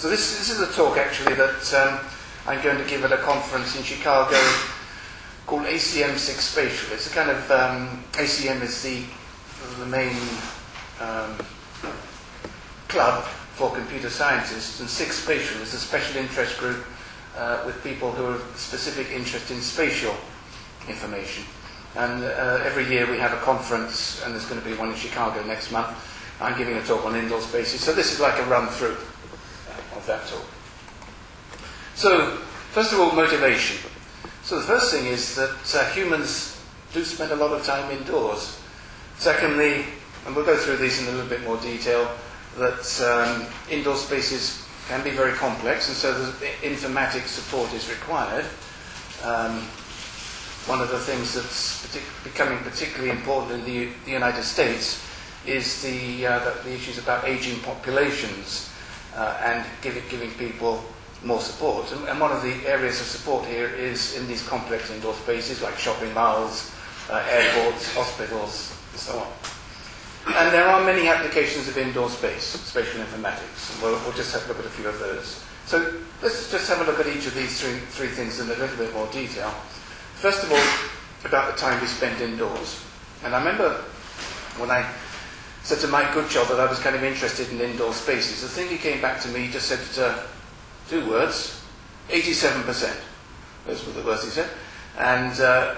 So this is a talk actually that I'm going to give at a conference in Chicago called ACM 6 Spatial. It's a kind of, ACM is the main club for computer scientists, and 6 Spatial is a special interest group with people who have specific interest in spatial information. And every year we have a conference, and there's going to be one in Chicago next month. I'm giving a talk on indoor spaces, so this is like a run-through of that talk. So, first of all, motivation. So the first thing is that humans do spend a lot of time indoors. Secondly, and we'll go through these in a little bit more detail, that indoor spaces can be very complex, and so the informatics support is required. One of the things that's becoming particularly important in the United States is the issues about aging populations and giving people more support. And one of the areas of support here is in these complex indoor spaces like shopping malls, airports, hospitals, and so on. And there are many applications of indoor spatial informatics, and we'll just have a look at a few of those. So let's just have a look at each of these three things in a little bit more detail. First of all, about the time we spend indoors. And I remember when I said to Mike Goodchild that I was kind of interested in indoor spaces, the thing he came back to me just said 2 words, 87%. Those were the words he said. And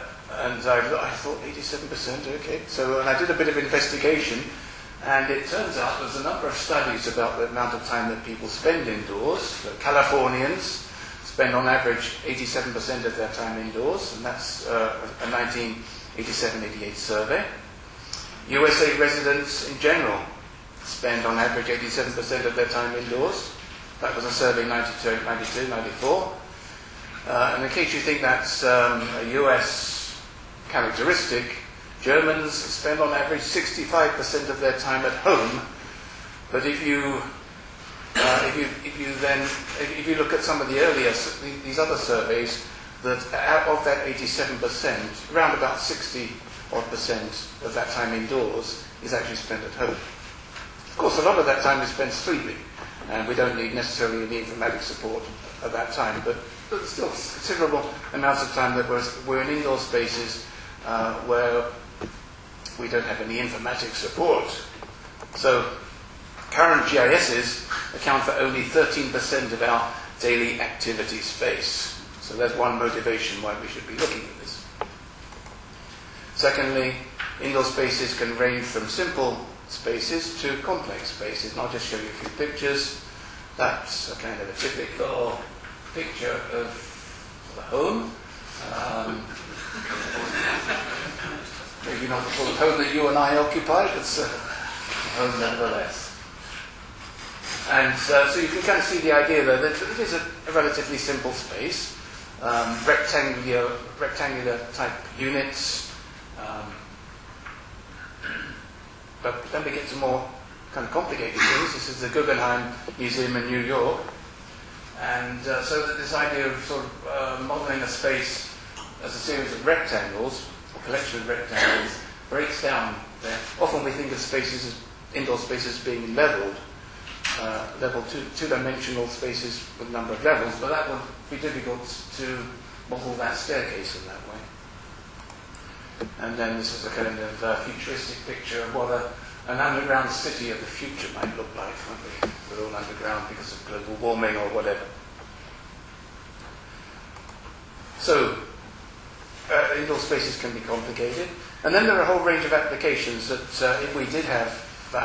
I thought, 87%, okay. So and I did a bit of investigation, and it turns out there's a number of studies about the amount of time that people spend indoors. So Californians spend on average 87% of their time indoors, and that's a 1987-88 survey. USA residents in general spend on average 87% of their time indoors. That was a survey 92, 94. And in case you think that's a US characteristic, Germans spend on average 65% of their time at home. But if you look at some of the earlier, these other surveys, that out of that 87%, around about 60% of that time indoors is actually spent at home. Of course, a lot of that time is spent sleeping, and we don't need necessarily any informatics support at that time, but still considerable amounts of time that we're in indoor spaces where we don't have any informatics support. So current GISs account for only 13% of our daily activity space. So there's one motivation why we should be looking at this. Secondly, indoor spaces can range from simple spaces to complex spaces. And I'll just show you a few pictures. That's a kind of a typical picture of the home. Maybe not the full home that you and I occupy, but it's a home nevertheless. And so you can kind of see the idea there that it is a relatively simple space, rectangular type units, but then we get to more kind of complicated things. This is the Guggenheim Museum in New York, and so that this idea of sort of modeling a space as a series of rectangles, a collection of rectangles, breaks down there. Often we think of spaces as indoor spaces being leveled, two-dimensional spaces with a number of levels, but that would be difficult to model that staircase in that way. And then this is a kind of futuristic picture of what an underground city of the future might look like, won't we? We're all underground because of global warming or whatever. So, indoor spaces can be complicated. And then there are a whole range of applications that if we did have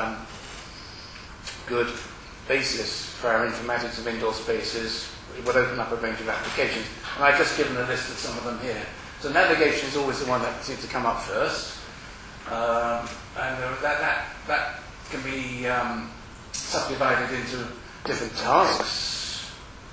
good basis for our informatics of indoor spaces, it would open up a range of applications. And I've just given a list of some of them here. So navigation is always the one that seems to come up first. And that can be subdivided into different tasks.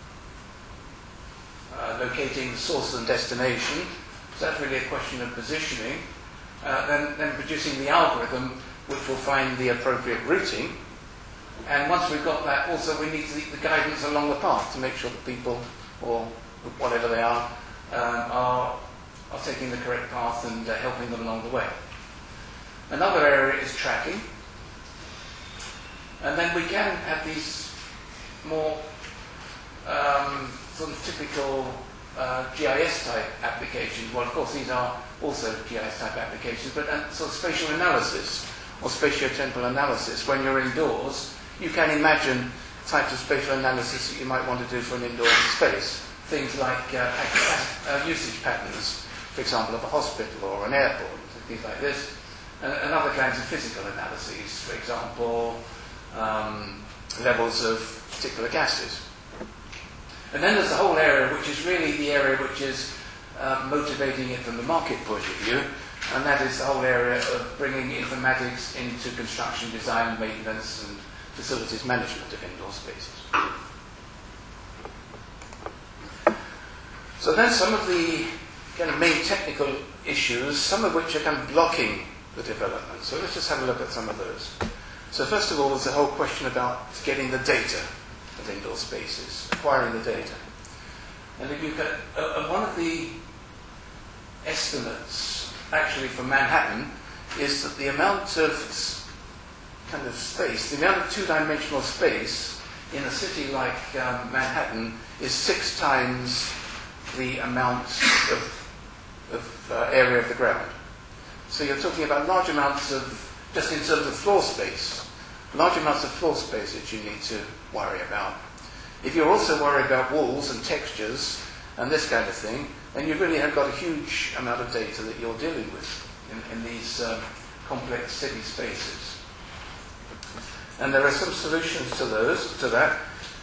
Locating the source and destination. So that's really a question of positioning. Then producing the algorithm which will find the appropriate routing. And once we've got that, also we need the guidance along the path to make sure that people, or whatever they are taking the correct path and helping them along the way. Another area is tracking. And then we can have these more sort of typical GIS type applications, well, of course, these are also GIS type applications, but sort of spatial analysis or spatiotemporal analysis. When you're indoors, you can imagine types of spatial analysis that you might want to do for an indoor space. Things like usage patterns, for example, of a hospital or an airport, things like this, and other kinds of physical analyses, for example, levels of particular gases. And then there's the whole area which is really the area which is motivating it from the market point of view, and that is the whole area of bringing informatics into construction, design, maintenance, and facilities management of indoor spaces. So then some of the kind of main technical issues, some of which are kind of blocking the development. So let's just have a look at some of those. So first of all, there's the whole question about getting the data of indoor spaces, acquiring the data. And if you can, one of the estimates, actually for Manhattan, is that the amount of kind of space, the amount of two-dimensional space in a city like Manhattan is 6 times the amount of area of the ground. So you're talking about large amounts of, just in terms of floor space, large amounts of floor space that you need to worry about. If you're also worried about walls and textures and this kind of thing, then you really have got a huge amount of data that you're dealing with in these complex city spaces. And there are some solutions to that.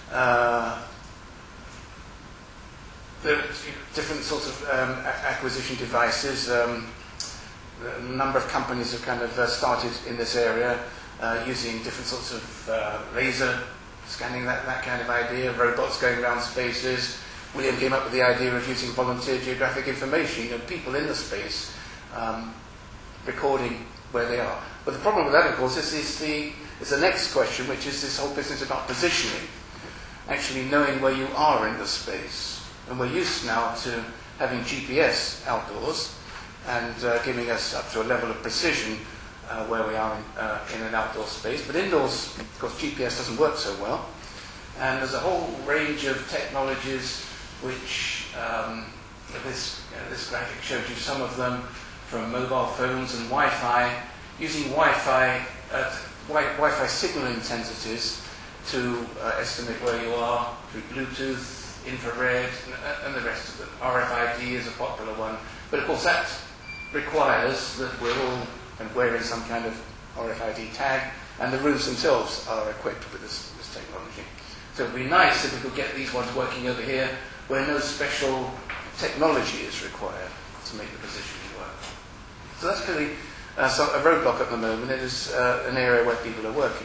There are different sorts of acquisition devices. A number of companies have kind of started in this area using different sorts of laser scanning, that kind of idea, robots going around spaces. William came up with the idea of using volunteer geographic information, people in the space recording where they are. But the problem with that, of course, is the next question, which is this whole business about positioning, actually knowing where you are in the space. And we're used now to having GPS outdoors and giving us up to a level of precision where we are in an outdoor space. But indoors, of course, GPS doesn't work so well. And there's a whole range of technologies which this graphic shows you some of them, from mobile phones and Wi-Fi, using Wi-Fi signal intensities to estimate where you are through Bluetooth, infrared, and the rest of them. RFID is a popular one. But of course that requires that we're all wearing some kind of RFID tag, and the rooms themselves are equipped with this technology. So it would be nice if we could get these ones working over here where no special technology is required to make the positioning work. So that's clearly a roadblock at the moment. It is an area where people are working.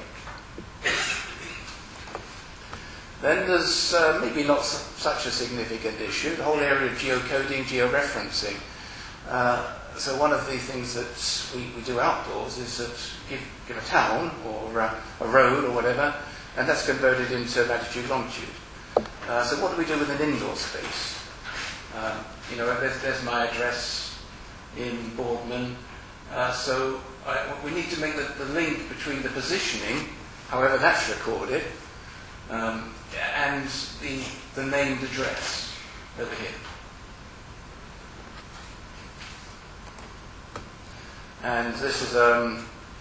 Then there's maybe not such a significant issue, the whole area of geocoding, georeferencing. So one of the things that we do outdoors is that give a town or a road or whatever, and that's converted into latitude, longitude. So what do we do with an indoor space? There's my address in Boardman. So we need to make the link between the positioning, however that's recorded, and the named address over here. And this is a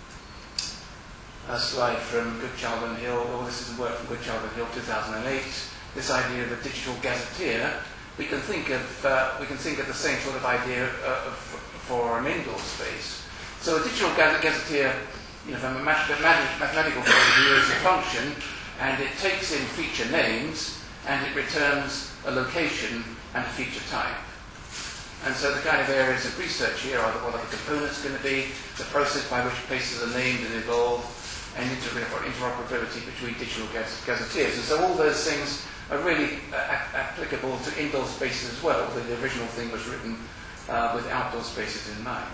slide from Goodchild and Hill, or this is a work from Goodchild and Hill, 2008. This idea of a digital gazetteer. We can think of the same sort of idea for an indoor space. So a digital gazetteer, from a mathematical point of view, is a function, and it takes in feature names, and it returns a location and a feature type. And so the kind of areas of research here are what are the components going to be, the process by which places are named and evolved, and interoperability between digital gazetteers. And so all those things are really applicable to indoor spaces as well, although the original thing was written with outdoor spaces in mind.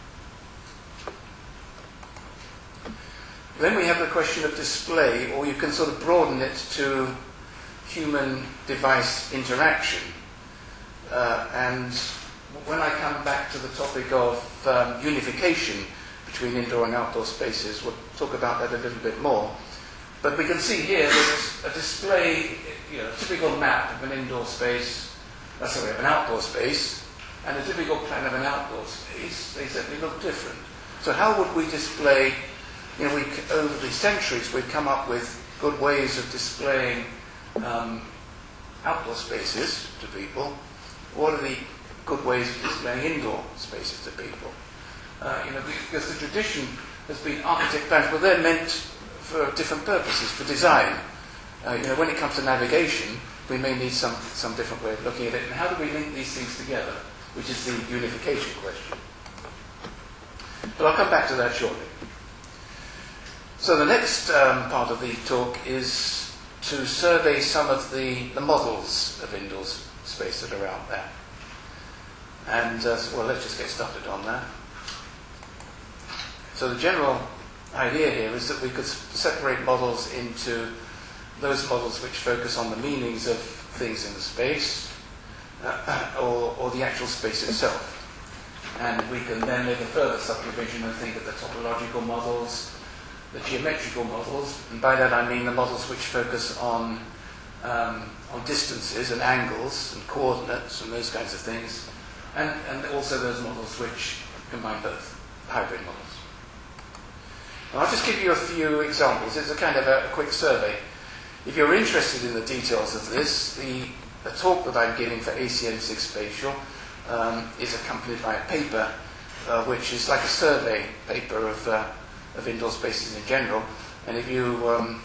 Then we have the question of display, or you can sort of broaden it to human-device interaction. And when I come back to the topic of unification between indoor and outdoor spaces, we'll talk about that a little bit more. But we can see here that a display, a typical map of an indoor space, of an outdoor space, and a typical plan of an outdoor space, they certainly look different. So how would we display, over the centuries we've come up with good ways of displaying outdoor spaces to people. What are the good ways of displaying indoor spaces to people? Because the tradition has been architect plans, but they're meant for different purposes, for design. When it comes to navigation, we may need some different way of looking at it. And how do we link these things together, which is the unification question. But I'll come back to that shortly. So the next part of the talk is to survey some of the models of indoor space that are out there. And, let's just get started on that. So the general idea here is that we could separate models into those models which focus on the meanings of things in the space, or the actual space itself. And we can then make a further subdivision and think of the topological models, the geometrical models, and by that I mean the models which focus on distances and angles and coordinates and those kinds of things, and also those models which combine both, hybrid models. And I'll just give you a few examples. It's a kind of a quick survey. If you're interested in the details of this, the talk that I'm giving for ACN6 Spatial is accompanied by a paper which is like a survey paper of indoor spaces in general, and if you,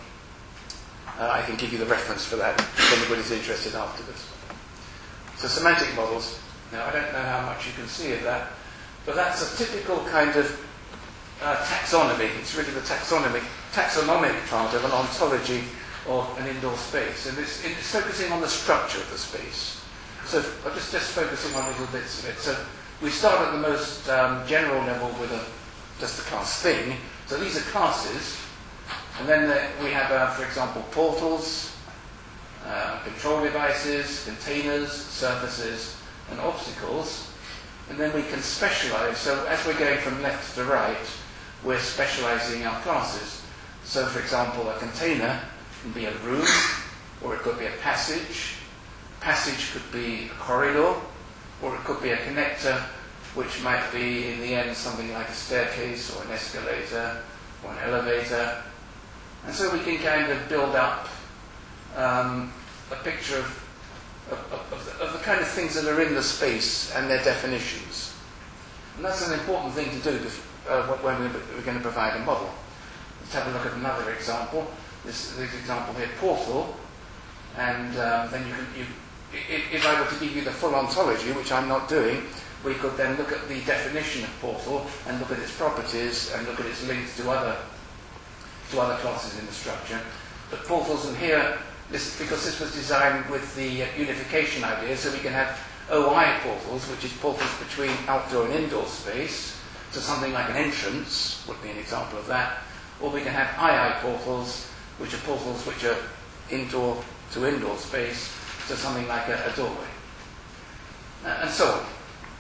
I can give you the reference for that if anybody's interested afterwards. So semantic models. Now I don't know how much you can see of that, but that's a typical kind of taxonomy. It's really the taxonomic part of an ontology of an indoor space, and it's focusing on the structure of the space. So I'm just focusing on little bits of it. So we start at the most general level with just a class thing. So these are classes, and then we have, for example, portals, control devices, containers, surfaces, and obstacles. And then we can specialize. So as we're going from left to right, we're specializing our classes. So, for example, a container can be a room, or it could be a passage. Passage could be a corridor, or it could be a connector, which might be, in the end, something like a staircase or an escalator or an elevator. And so we can kind of build up a picture of the kind of things that are in the space and their definitions. And that's an important thing to do when we're going to provide a model. Let's have a look at another example. This example here, portal. And then if I were to give you the full ontology, which I'm not doing, we could then look at the definition of portal and look at its properties and look at its links to other classes in the structure. But portals in here, because this was designed with the unification idea, so we can have OI portals, which is portals between outdoor and indoor space. So something like an entrance would be an example of that. Or we can have II portals, which are portals which are indoor to indoor space, so something like a doorway. And so on.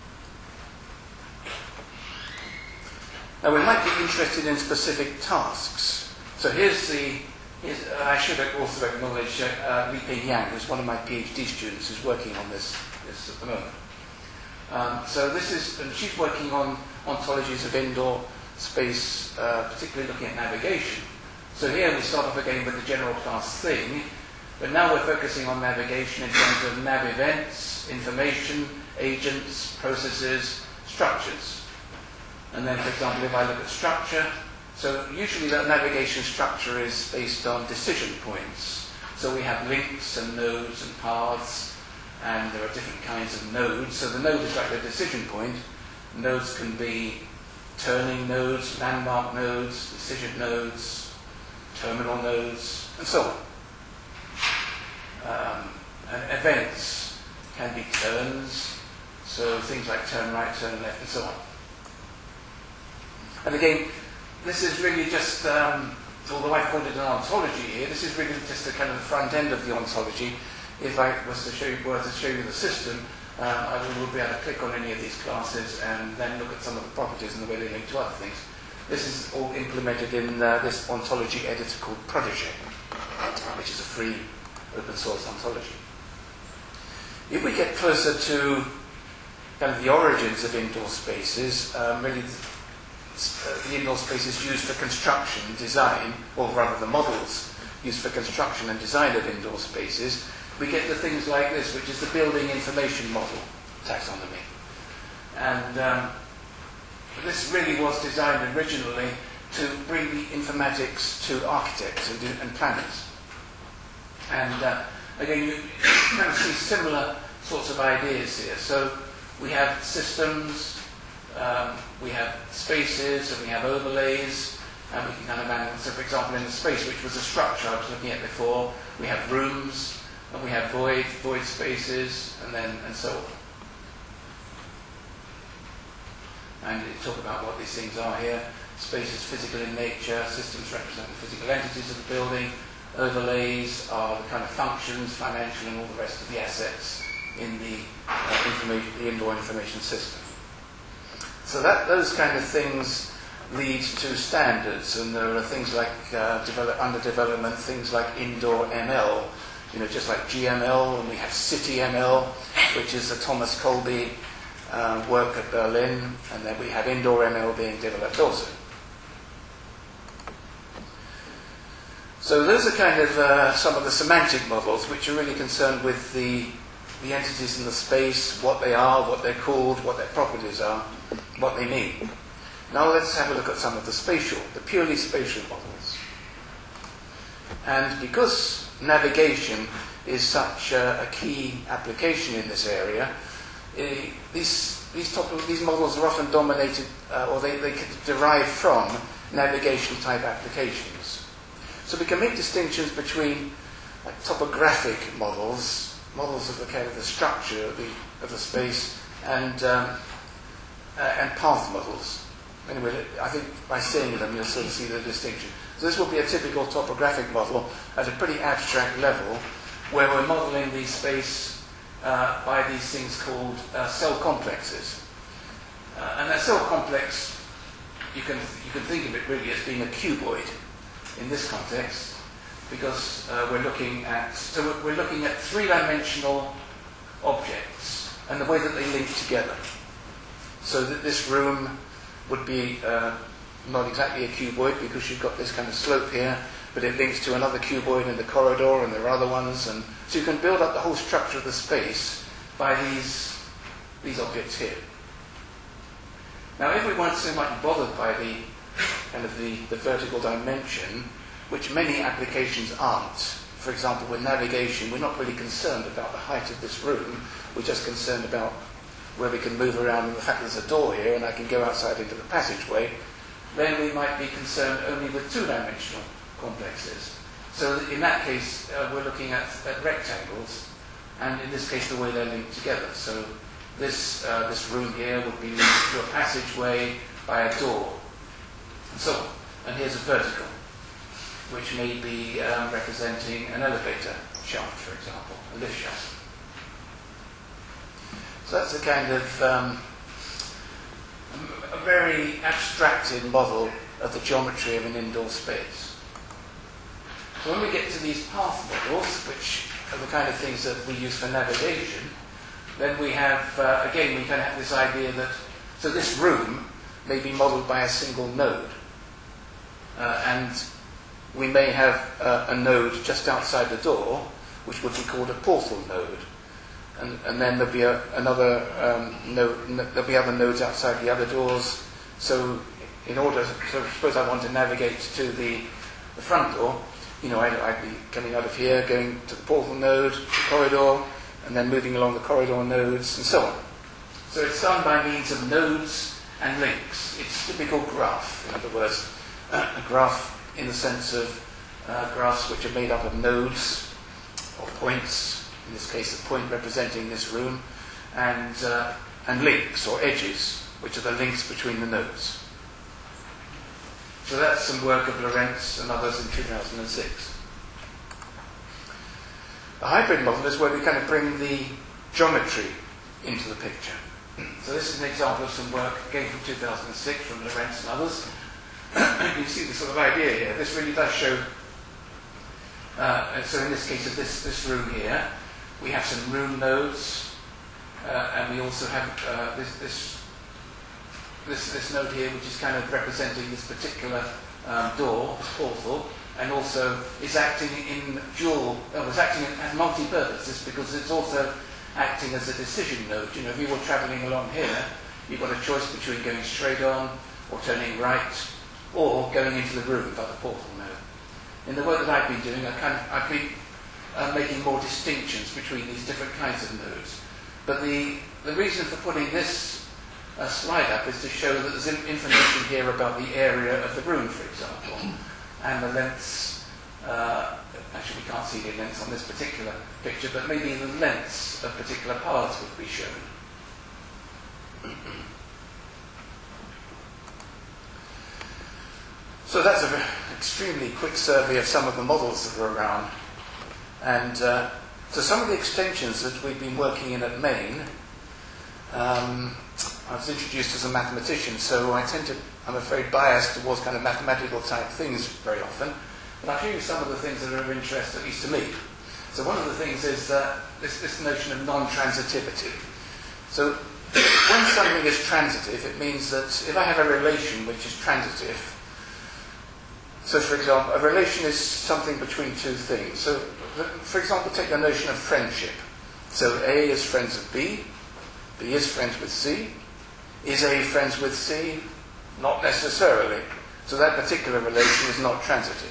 Now we might be interested in specific tasks. So I should also acknowledge Li-Ping Yang, who's one of my PhD students who's working on this at the moment. And she's working on ontologies of indoor space, particularly looking at navigation. So here we start off again with the general class thing, but now we're focusing on navigation in terms of nav events, information, agents, processes, structures. And then, for example, if I look at structure, so usually that navigation structure is based on decision points. So we have links and nodes and paths, and there are different kinds of nodes. So the node is like the decision point. Nodes can be turning nodes, landmark nodes, decision nodes, terminal nodes, and so on. And events can be turns, so things like turn right, turn left, and so on. And again, this is really just, although I've called it an ontology here, this is really just the kind of the front end of the ontology. If I were to show you the system, I will be able to click on any of these classes and then look at some of the properties and the way they link to other things. This is all implemented in this ontology editor called Protégé, which is a free open source ontology. If we get closer to kind of the origins of indoor spaces, really the indoor spaces used for construction, design, or rather the models used for construction and design of indoor spaces, we get to things like this, which is the building information model taxonomy. And this really was designed originally to bring the informatics to architects and planners. And again, you kind of see similar sorts of ideas here. So we have systems, we have spaces, and we have overlays, and we can kind of manage. So for example, in the space, which was a structure I was looking at before, we have rooms, and we have void spaces, and so on. And you talk about what these things are here. Space is physical in nature, systems represent the physical entities of the building, overlays are the kind of functions, financial and all the rest of the assets in the indoor information system. So those kind of things lead to standards, and there are things like under development, things like indoor ML, just like GML, and we have CityML, which is the Thomas Kolbe work at Berlin, and then we have indoor ML being developed also. So those are kind of some of the semantic models which are really concerned with the entities in the space, what they are, what they're called, what their properties are, what they mean. Now let's have a look at some of the purely spatial models. And because navigation is such a key application in this area, these models are often dominated, or they derive from navigation-type applications. So we can make distinctions between topographic models of the kind of the structure of the space, and path models. Anyway, I think by seeing them, you'll sort of see the distinction. So this will be a typical topographic model at a pretty abstract level, where we're modeling the space by these things called cell complexes. And a cell complex, you can think of it really as being a cuboid in this context, because we're looking at three-dimensional objects and the way that they link together. So that this room would be not exactly a cuboid, because you've got this kind of slope here, but it links to another cuboid in the corridor, and there are other ones, and so you can build up the whole structure of the space by these objects here. Now, if we weren't so much bothered by the vertical dimension, which many applications aren't. For example, with navigation, we're not really concerned about the height of this room. We're just concerned about where we can move around, and the fact there's a door here and I can go outside into the passageway. Then we might be concerned only with two-dimensional complexes. So in that case, we're looking at rectangles, and in this case, the way they're linked together. So this room here would be linked to a passageway by a door, and so on. And here's a vertical, which may be representing an elevator shaft, for example, a lift shaft. So that's a kind of a very abstracted model of the geometry of an indoor space. So when we get to these path models, which are the kind of things that we use for navigation, then we have, again, we kind of have this idea that, so this room may be modeled by a single node. And we may have a node just outside the door, which would be called a portal node. And then there'll be another node, there'll be other nodes outside the other doors. So suppose I want to navigate to the front door, I'd be coming out of here, going to the portal node, the corridor, and then moving along the corridor nodes, and so on. So it's done by means of nodes and links. It's typical graph, in other words, a graph in the sense of graphs which are made up of nodes or points, in this case a point representing this room, and links or edges, which are the links between the nodes. So that's some work of Lorentz and others in 2006. A hybrid model is where we kind of bring the geometry into the picture. So this is an example of some work, again from 2006, from Lorentz and others. You can see the sort of idea here. This really does show So in this case of this room here, we have some room nodes, and we also have this node here, which is kind of representing this particular door, this portal, and also is acting in as multi-purpose, because it's also acting as a decision node. You know, if you were travelling along here, you've got a choice between going straight on, or turning right, or going into the room by the portal node. In the work that I've been doing, I've been making more distinctions between these different kinds of nodes. But the reason for putting this slide up is to show that there's information here about the area of the room, for example, and the lengths. Actually, we can't see the lengths on this particular picture, but maybe the lengths of particular paths would be shown. So that's an extremely quick survey of some of the models that are around. And so some of the extensions that we've been working in at Maine, I was introduced as a mathematician, so I'm afraid biased towards kind of mathematical type things very often. But I'll show you some of the things that are of interest, at least to me. So one of the things is this notion of non-transitivity. So when something is transitive, it means that if I have a relation which is transitive, so for example, a relation is something between two things. So for example, take the notion of friendship. So A is friends with B, B is friends with C. Is A friends with C? Not necessarily. So that particular relation is not transitive.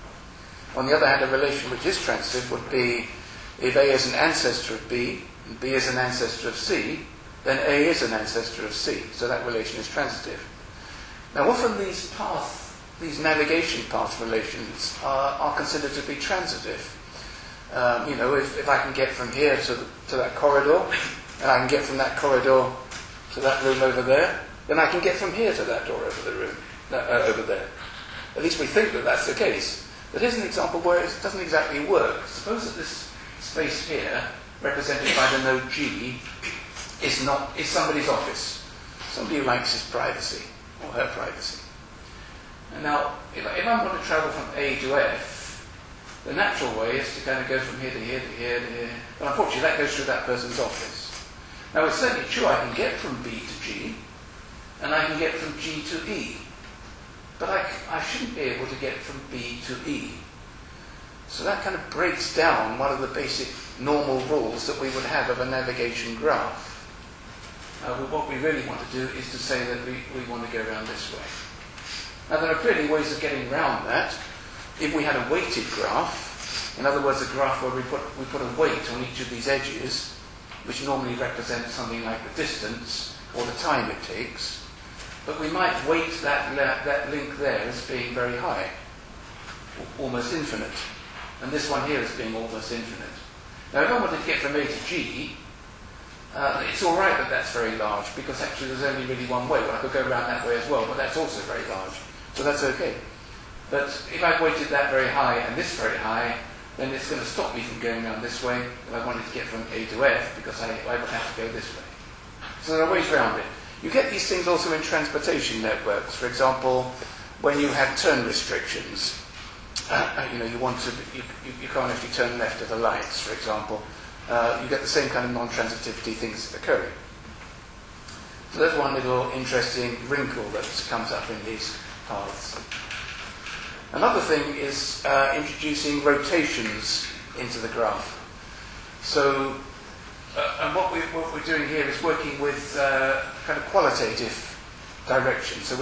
On the other hand, a relation which is transitive would be if A is an ancestor of B and B is an ancestor of C, then A is an ancestor of C. So that relation is transitive. Now often these navigation path relations are considered to be transitive. You know, if I can get from here to that corridor, and I can get from that corridor to that room over there, then I can get from here to that door over the room, over there. At least we think that that's the case. But here's an example where it doesn't exactly work. Suppose that this space here, represented by the node G, is somebody's office. Somebody who likes his privacy, or her privacy. And now, if I want to travel from A to F, the natural way is to kind of go from here to here to here to here. But unfortunately, that goes through that person's office. Now, it's certainly true I can get from B to G, and I can get from G to E. But I shouldn't be able to get from B to E. So that kind of breaks down one of the basic normal rules that we would have of a navigation graph. What we really want to do is to say that we want to go around this way. Now there are clearly ways of getting around that. If we had a weighted graph, in other words a graph where we put a weight on each of these edges, which normally represents something like the distance or the time it takes, but we might weight that link there as being very high, almost infinite. And this one here as being almost infinite. Now if I wanted to get from A to G, it's all right that that's very large, because actually there's only really one way. Well, I could go around that way as well, but that's also very large. So that's okay. But if I weighted that very high and this very high, then it's going to stop me from going around this way if I wanted to get from A to F, because I would have to go this way. So there are ways around it. You get these things also in transportation networks. For example, when you have turn restrictions, you know, you can't actually turn left at the lights, for example. You get the same kind of non-transitivity things occurring. So there's one little interesting wrinkle that comes up in these paths. Another thing is introducing rotations into the graph. So, and what we're doing here is working with kind of qualitative direction. So we're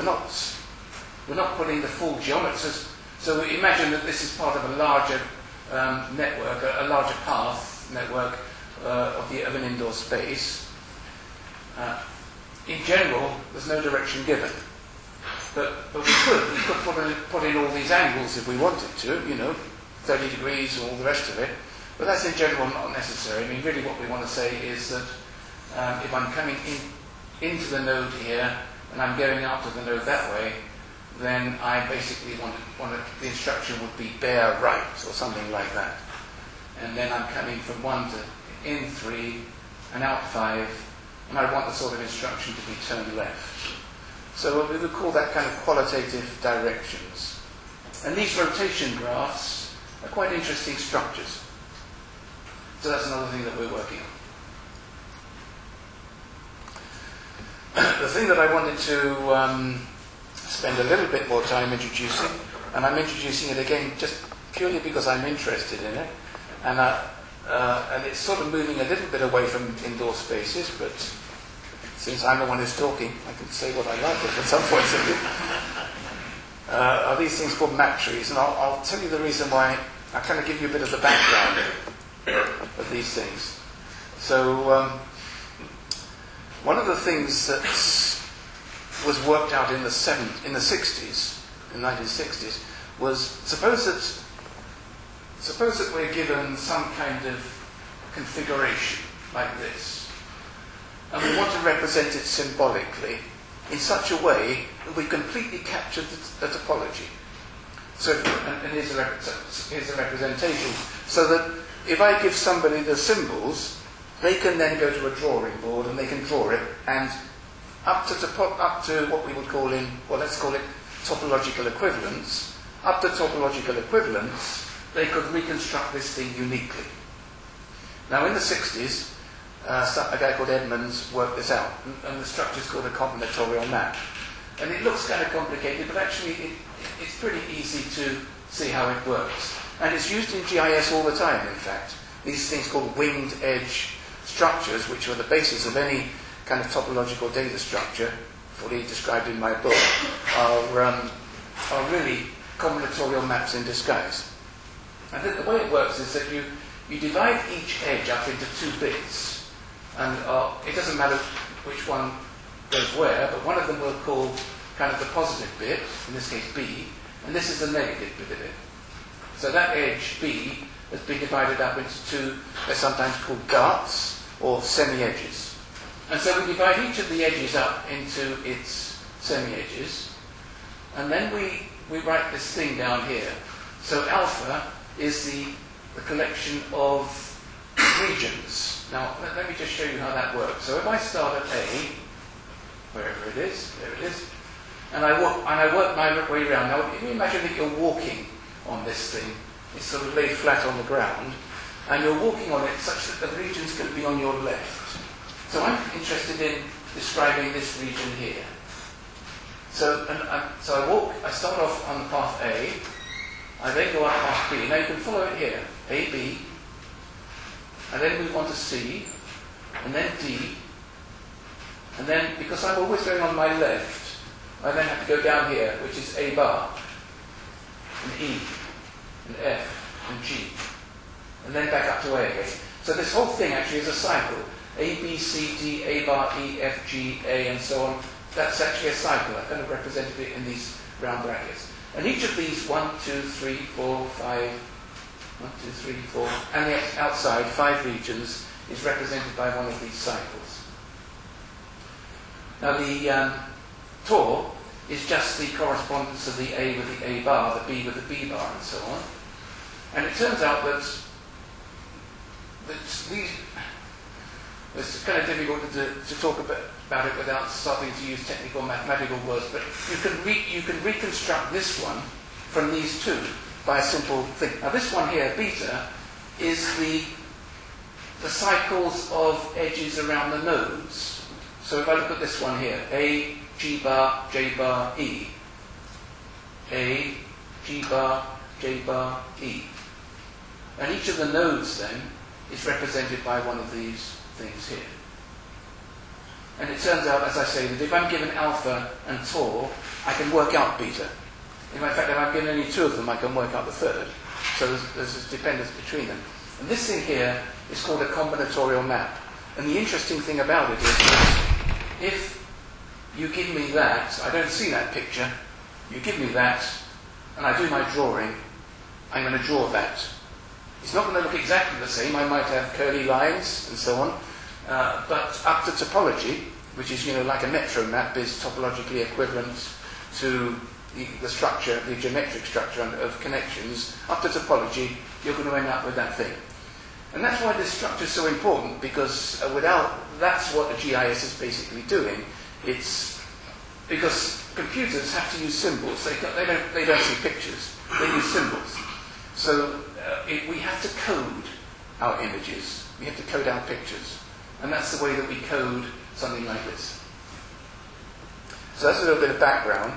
not putting the full geometry. So imagine that this is part of a larger network, a larger path network of an indoor space. In general, there's no direction given. But we could put in all these angles if we wanted to, you know, 30 degrees and all the rest of it. But that's in general not necessary. I mean, really what we want to say is that if I'm coming into the node here and I'm going out to the node that way, then I basically the instruction would be bear right or something like that. And then I'm coming from 1 to in 3 and out 5, and I want the sort of instruction to be turn left. So we would call that kind of qualitative directions. And these rotation graphs are quite interesting structures. So that's another thing that we're working on. The thing that I wanted to spend a little bit more time introducing, and I'm introducing it again just purely because I'm interested in it, and it's sort of moving a little bit away from indoor spaces, but since I'm the one who's talking, I can say what I like at some points of view. Are these things called map trees? And I'll tell you the reason why. I'll kind of give you a bit of the background of these things. So one of the things that was worked out in the 60s, in the 1960s, was suppose that we're given some kind of configuration like this, and we want to represent it symbolically in such a way that we completely capture the topology. So, and here's a representation, so that if I give somebody the symbols, they can then go to a drawing board and they can draw it, and up to what we would call let's call it topological equivalence. Up to topological equivalence, they could reconstruct this thing uniquely. Now, in the 60s, a guy called Edmonds worked this out, and the structure is called a combinatorial map. And it looks kind of complicated, but actually it's pretty easy to see how it works. And it's used in GIS all the time, in fact. These things called winged edge structures, which are the basis of any kind of topological data structure, fully described in my book, are really combinatorial maps in disguise. And the way it works is that you divide each edge up into 2 bits, and it doesn't matter which one goes where, but one of them we'll call kind of the positive bit, in this case B, and this is the negative bit of it. So that edge B has been divided up into 2, they're sometimes called darts or semi-edges. And so we divide each of the edges up into its semi-edges, and then we write this thing down here. So alpha is the collection of regions. Now, let me just show you how that works. So if I start at A, wherever it is, there it is, and I work my way around. Now, if you imagine that you're walking on this thing, it's sort of laid flat on the ground, and you're walking on it such that the region's going to be on your left. So I'm interested in describing this region here. So I start off on path A, I then go up path B. Now you can follow it here, A, B, and then move on to C, and then D, and then, because I'm always going on my left, I then have to go down here, which is A bar, and E, and F, and G, and then back up to A again. So this whole thing actually is a cycle. A, B, C, D, A bar, E, F, G, A, and so on. That's actually a cycle. I kind of represented it in these round brackets. And each of these 1, 2, 3, 4, 5, 1, 2, 3, 4, and the outside 5 regions is represented by one of these cycles. Now the Tor is just the correspondence of the A with the A bar, the B with the B bar, and so on. And it turns out that these, it's kind of difficult to talk about it without starting to use technical mathematical words, but you can reconstruct this one from these two by a simple thing. Now this one here, beta, is the cycles of edges around the nodes. So if I look at this one here, A, G bar, J bar, E. A, G bar, J bar, E. And each of the nodes then is represented by one of these things here. And it turns out, as I say, that if I'm given alpha and Tor, I can work out beta. In fact, if I'm given only 2 of them, I can work out the third. So there's this dependence between them. And this thing here is called a combinatorial map. And the interesting thing about it is that if you give me that, I don't see that picture, you give me that, and I do my drawing, I'm going to draw that. It's not going to look exactly the same. I might have curly lines and so on. But up to topology, which is, like a metro map, is topologically equivalent to the structure, the geometric structure of connections. Up to topology, you're going to end up with that thing. And that's why this structure is so important, because that's what the GIS is basically doing. It's because computers have to use symbols. They don't see pictures. They use symbols. So we have to code our images. We have to code our pictures. And that's the way that we code something like this. So that's a little bit of background.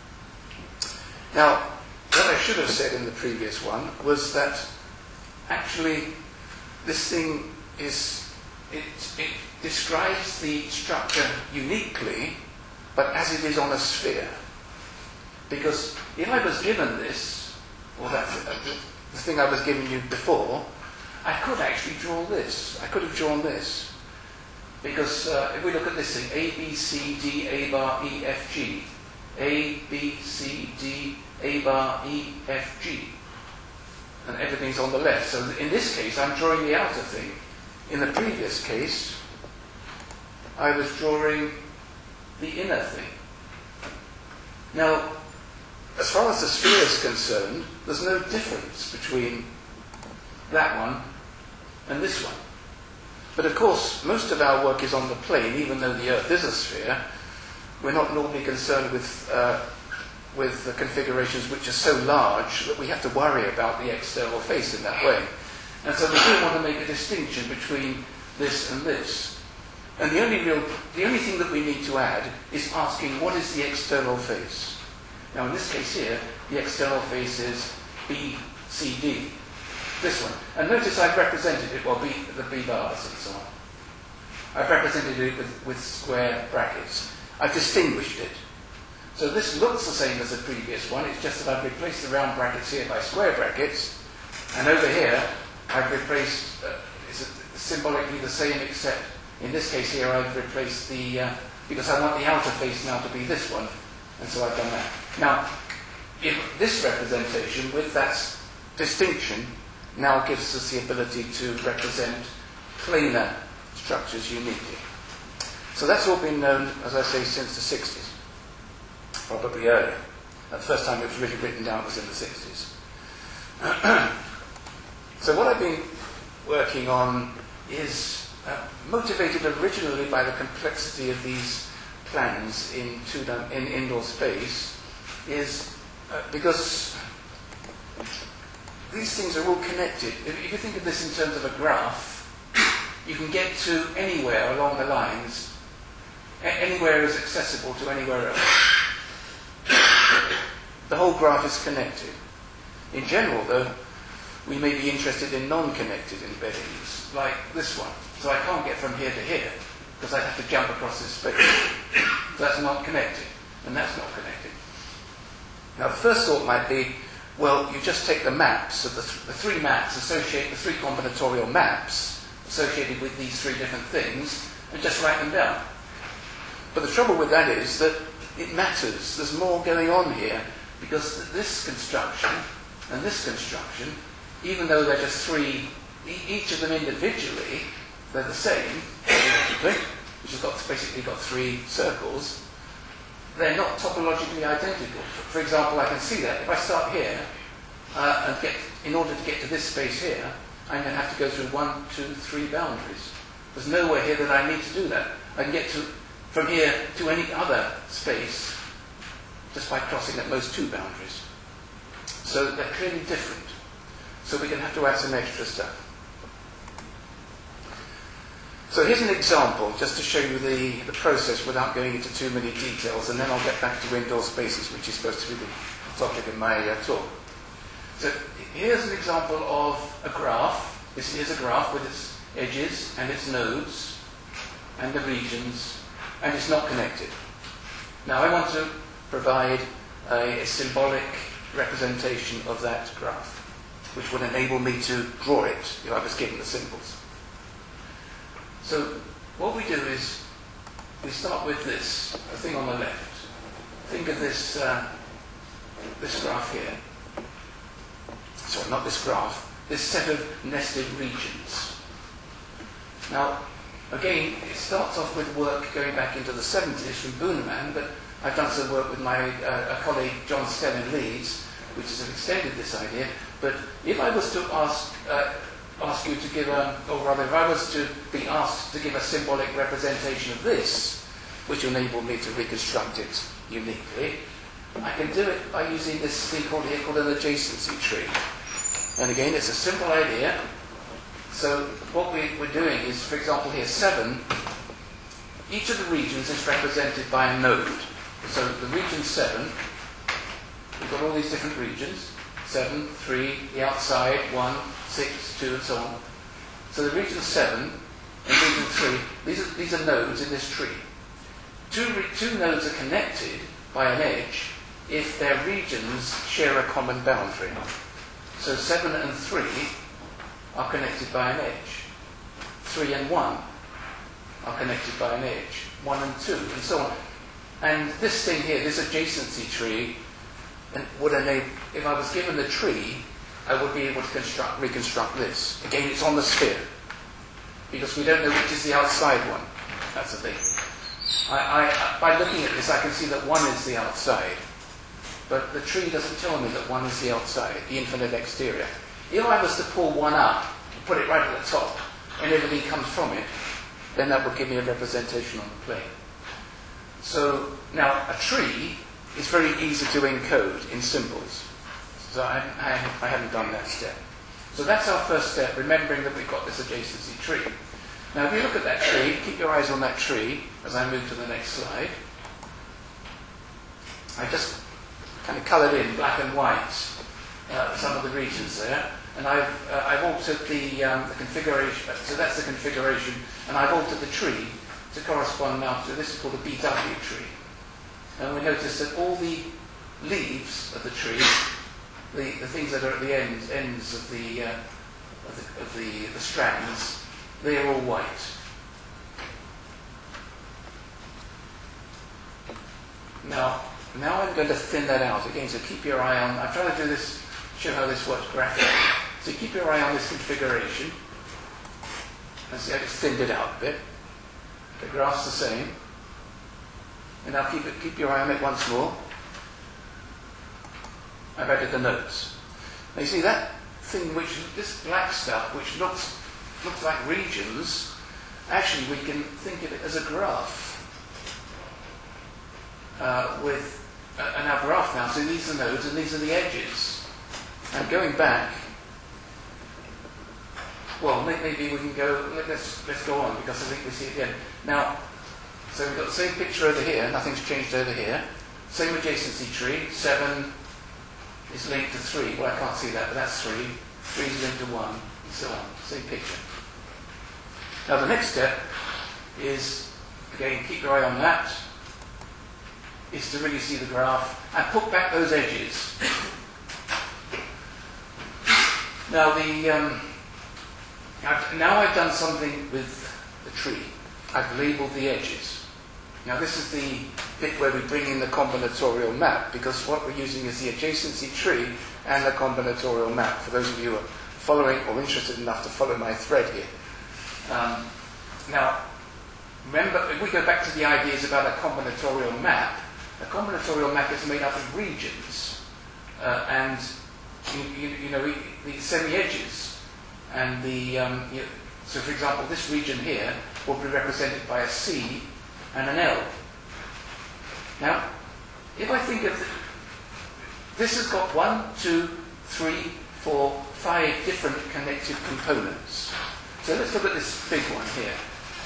Now, what I should have said in the previous one was that actually this thing it describes the structure uniquely, but as it is on a sphere. Because if I was given this, or the thing I was giving you before, I could actually draw this. I could have drawn this. Because if we look at this thing, A, B, C, D, A bar, E, F, G. A, B, C, D, A bar, E, F, G. And everything's on the left. So in this case, I'm drawing the outer thing. In the previous case, I was drawing the inner thing. Now, as far as the sphere is concerned, there's no difference between that one and this one. But of course, most of our work is on the plane, even though the Earth is a sphere. We're not normally concerned with the configurations which are so large that we have to worry about the external face in that way. And so we do want to make a distinction between this and this. And the only thing that we need to add is asking, what is the external face? Now in this case here, the external face is BCD. This one. And notice I've represented it, well, the B bars and so on. I've represented it with square brackets. I've distinguished it. So this looks the same as the previous one, it's just that I've replaced the round brackets here by square brackets, and over here I've replaced, it's symbolically the same, except in this case here I've replaced because I want the outer face now to be this one, and so I've done that. Now, if this representation with that distinction now gives us the ability to represent planar structures uniquely. So that's all been known, as I say, since the 60s. Probably earlier. The first time it was really written down was in the 60s. So what I've been working on is motivated originally by the complexity of these plans in indoor space, is because these things are all connected. If you think of this in terms of a graph, you can get to anywhere along the lines. Anywhere is accessible to anywhere else. The whole graph is connected. In general, though, we may be interested in non-connected embeddings, like this one. So I can't get from here to here, because I have to jump across this space. So that's not connected, and that's not connected. Now, the first thought might be, well, you just take the maps of the three maps, the three combinatorial maps associated with these three different things, and just write them down. But the trouble with that is that it matters. There's more going on here, because this construction and this construction, even though they're just three, each of them individually, they're the same, which has basically got three circles, they're not topologically identical. For example, I can see that if I start here, in order to get to this space here, I'm going to have to go through 1, 2, 3 boundaries. There's nowhere here that I need to do that. I can get from here to any other space just by crossing at most 2 boundaries. So they're clearly different. So we're going to have to add some extra stuff. So here's an example, just to show you the process without going into too many details, and then I'll get back to indoor spaces, which is supposed to be the topic of my talk. So here's an example of a graph. This is a graph with its edges and its nodes and the regions, and it's not connected. Now I want to provide a symbolic representation of that graph, which would enable me to draw it if I was given the symbols. So what we do is we start with this, the thing on the left. Think of this this graph here. Sorry, not this graph. This set of nested regions. Now, again, it starts off with work going back into the 70s from Booneman, but I've done some work with my a colleague, John Stell in Leeds, which has extended this idea. But if I was to ask you to give or rather, if I was to be asked to give a symbolic representation of this, which enabled me to reconstruct it uniquely, I can do it by using this thing called an adjacency tree. And again, it's a simple idea. So what we're doing is, for example, here 7, each of the regions is represented by a node. So the region 7, we've got all these different regions, 7, 3, the outside, 1, 6, 2, and so on. So the region 7 and region 3, these are nodes in this tree. Two nodes are connected by an edge if their regions share a common boundary. So 7 and 3 are connected by an edge. 3 and 1 are connected by an edge. 1 and 2, and so on. And this thing here, this adjacency tree, would enable, if I was given the tree, I would be able to reconstruct this. Again, it's on the sphere, because we don't know which is the outside one. That's the thing. By looking at this, I can see that 1 is the outside, but the tree doesn't tell me that 1 is the outside, the infinite exterior. If I was to pull 1 up, put it right at the top, and everything comes from it, then that would give me a representation on the plane. So now a tree is very easy to encode in symbols. So I haven't done that step. So that's our first step, remembering that we've got this adjacency tree. Now if you look at that tree, keep your eyes on that tree as I move to the next slide. I just kind of coloured in black and white some of the regions there, and I've altered the configuration. So that's the configuration, and I've altered the tree to correspond now to this is called a BW tree. And we notice that all the leaves of the tree, the things that are at the ends of the strands, they are all white. Now I'm going to thin that out again. So keep your eye on. I'm trying to do this, show how this works graphically. So keep your eye on this configuration. And see, I just thinned it out a bit. The graph's the same. And now keep your eye on it once more. I've added the nodes. Now you see that thing, this black stuff, which looks like regions, actually we can think of it as a graph. And our graph now, so these are nodes and these are the edges. And going back, well, maybe we can go, let's go on, because I think we see it again. Now, so we've got the same picture over here, nothing's changed over here. Same adjacency tree, 7 is linked to 3. Well, I can't see that, but that's 3. 3 is linked to 1, and so on. Same picture. Now the next step is, again, keep your eye on that, is to really see the graph and put back those edges. Now now I've done something with the tree. I've labelled the edges. Now this is the bit where we bring in the combinatorial map, because what we're using is the adjacency tree and the combinatorial map, for those of you who are following or interested enough to follow my thread here. Now, remember, if we go back to the ideas about a combinatorial map is made up of regions, and you know the semi-edges, and so for example, this region here will be represented by a C and an L. Now, if I think of this has got 1, 2, 3, 4, 5 different connected components. So let's look at this big one here.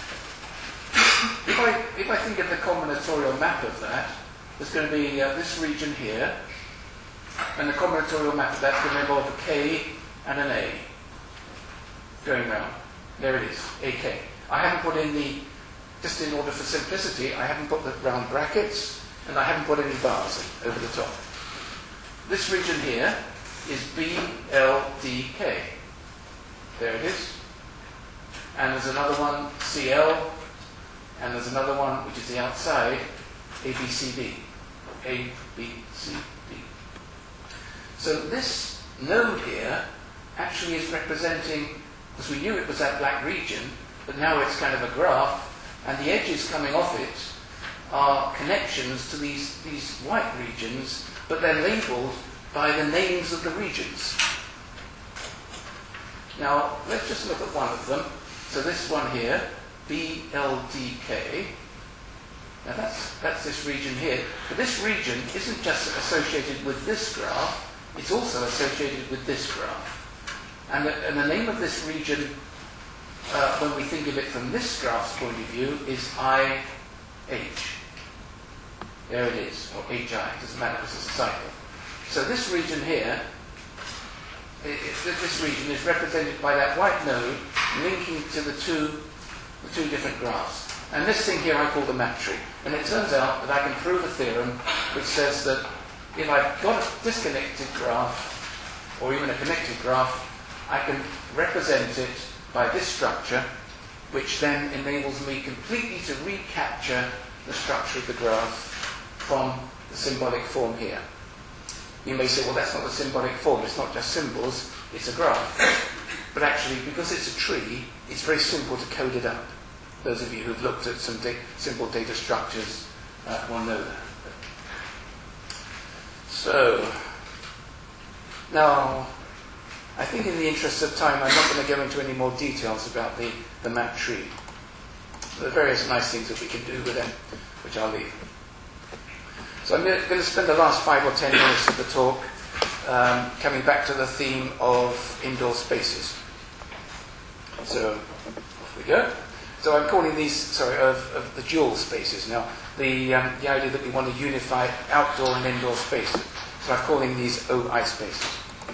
If I think of the combinatorial map of that, there's going to be this region here, and the combinatorial map of that's going to involve a K and an A going round. There it is, AK. I haven't put in just in order for simplicity, I haven't put the round brackets, and I haven't put any bars in, over the top. This region here is BLDK. There it is. And there's another one, CL, and there's another one, which is the outside, ABCD. ABCD. So this node here actually is representing, because we knew it was that black region, but now it's kind of a graph, and the edges coming off it are connections to these white regions, but they're labelled by the names of the regions. Now, let's just look at one of them. So this one here, BLDK. Now that's this region here. But this region isn't just associated with this graph, it's also associated with this graph. And the name of this region, when we think of it from this graph's point of view, is IH. There it is, or HI, it doesn't matter because it's a cycle. So this region here, this region is represented by that white node linking to the two different graphs. And this thing here I call the map tree. And it turns out that I can prove a theorem which says that if I've got a disconnected graph, or even a connected graph, I can represent it by this structure, which then enables me completely to recapture the structure of the graph from the symbolic form here. You may say, well, that's not a symbolic form, it's not just symbols, it's a graph. But actually, because it's a tree, it's very simple to code it up. Those of you who've looked at some simple data structures will know that. So, now, I think in the interest of time, I'm not going to go into any more details about the map tree. There are various nice things that we can do with them, which I'll leave. So I'm going to spend the last 5 or 10 minutes of the talk coming back to the theme of indoor spaces. So, off we go. So I'm calling these, of the dual spaces. Now, the idea that we want to unify outdoor and indoor spaces. So I'm calling these OI spaces.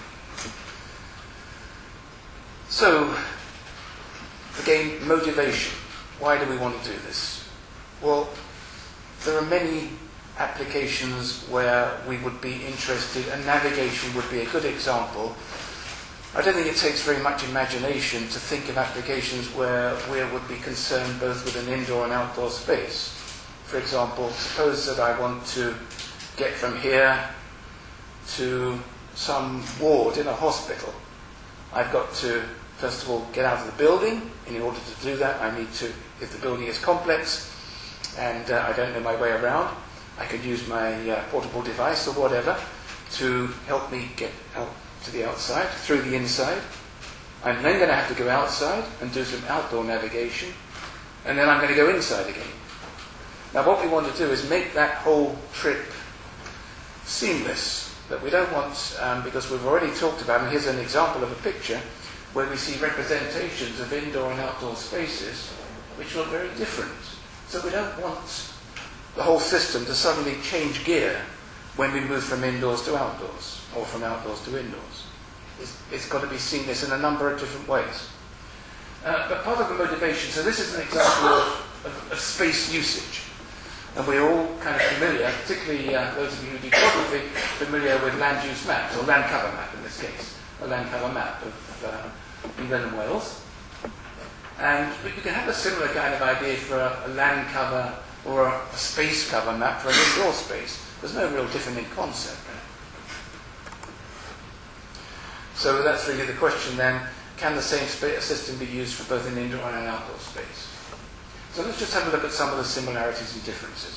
So, again, motivation. Why do we want to do this? Well, there are many applications where we would be interested, and navigation would be a good example. I don't think it takes very much imagination to think of applications where we would be concerned both with an indoor and outdoor space. For example, suppose that I want to get from here to some ward in a hospital. I've got to, first of all, get out of the building. In order to do that, I need to, if the building is complex and I don't know my way around, I can use my portable device or whatever to help me get out to the outside, through the inside. I'm then going to have to go outside and do some outdoor navigation, and then I'm going to go inside again. Now what we want to do is make that whole trip seamless. That we don't want, because we've already talked about, and here's an example of a picture, where we see representations of indoor and outdoor spaces which look very different. So we don't want the whole system to suddenly change gear when we move from indoors to outdoors, or from outdoors to indoors. It's got to be seamless in a number of different ways. But part of the motivation, so this is an example of space usage. And we're all kind of familiar, particularly those of you who do geography, familiar with land use maps, or land cover map in this case, a land cover map of England and Wales. And we can have a similar kind of idea for a land cover or a space cover map for an indoor space. There's no real difference in concept. So that's really the question then, can the same system be used for both an indoor and an outdoor space? So let's just have a look at some of the similarities and differences.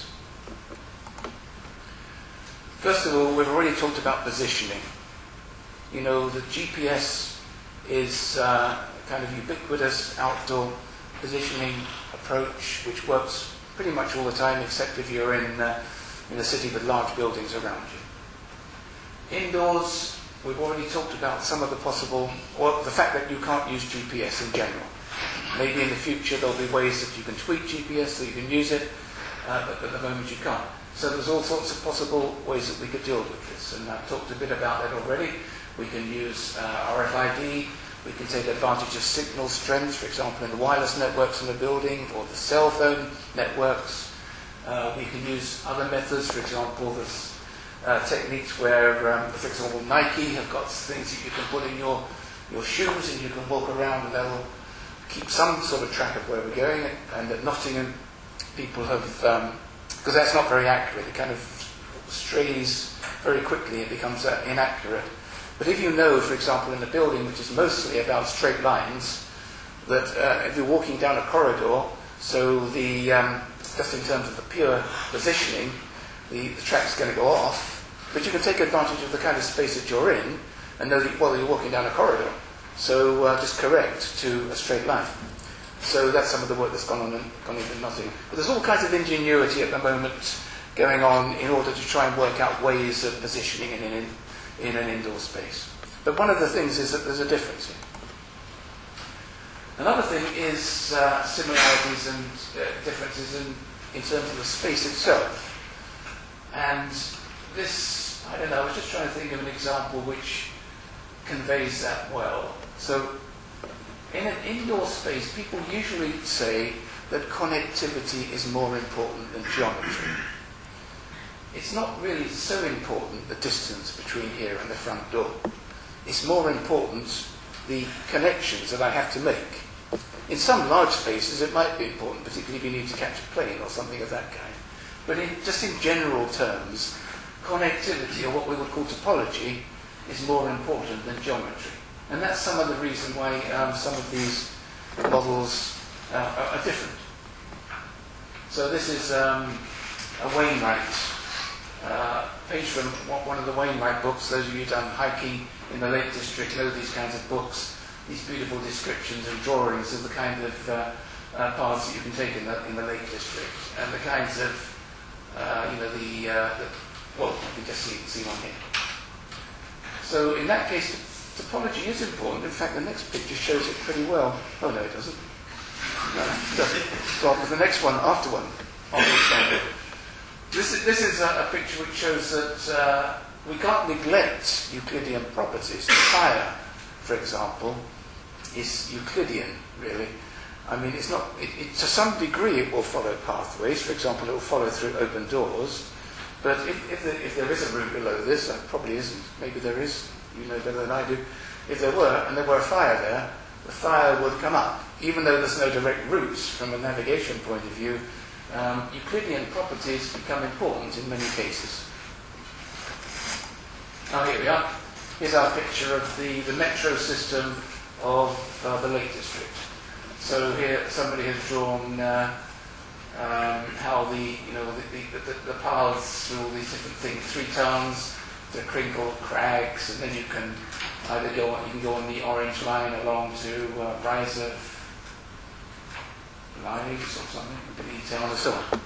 First of all, we've already talked about positioning. You know, the GPS is kind of ubiquitous outdoor positioning approach, which works pretty much all the time, except if you're in a city with large buildings around you. Indoors, we've already talked about some of the possible, or the fact that you can't use GPS in general. Maybe in the future there'll be ways that you can tweak GPS so you can use it, but at the moment you can't. So there's all sorts of possible ways that we could deal with this, and I've talked a bit about that already. We can use RFID, we can take advantage of signal strength, for example in the wireless networks in the building, or the cell phone networks. We can use other methods, for example there's techniques where, for example, Nike have got things that you can put in your shoes and you can walk around and they'll keep some sort of track of where we're going. And at Nottingham, people have, because that's not very accurate, it kind of strays very quickly, it becomes inaccurate. But if you know, for example, in a building which is mostly about straight lines, that if you're walking down a corridor, so the just in terms of the pure positioning, the track's going to go off, but you can take advantage of the kind of space that you're in and know that, well, you're walking down a corridor. So just correct to a straight line. So that's some of the work that's gone into Nottingham. But there's all kinds of ingenuity at the moment going on in order to try and work out ways of positioning in an indoor space. But one of the things is that there's a difference here. Another thing is similarities and differences in terms of the space itself. And this, I don't know, I was just trying to think of an example which conveys that well. So, in an indoor space, people usually say that connectivity is more important than geometry. It's not really so important, the distance between here and the front door. It's more important the connections that I have to make. In some large spaces it might be important, particularly if you need to catch a plane or something of that kind. But just in general terms, connectivity, or what we would call topology, is more important than geometry. And that's some of the reason why some of these models are different. So this is a Wainwright page from one of the Wainwright books. Those of you who've done hiking in the Lake District know these kinds of books, these beautiful descriptions and drawings of the kind of paths that you can take in the Lake District, and the kinds of, well, you can just see one here. So in that case, topology is important. In fact, the next picture shows it pretty well. Oh no, it doesn't. No, it doesn't. So I'll put the next one after one. This is a picture which shows that we can't neglect Euclidean properties. Fire, for example, is Euclidean, really. I mean, it's not. To some degree, it will follow pathways. For example, it will follow through open doors. But if there is a room below this, there probably isn't. Maybe there is. You know better than I do. If there were, and there were a fire there, the fire would come up. Even though there's no direct routes from a navigation point of view, Euclidean properties become important in many cases. Now here we are. Here's our picture of the metro system of the Lake District. So here somebody has drawn how the paths through all these different things, 3 towns, the crinkled crags, and then you can either go on the orange line along to Rise of Lives or something, town and so on.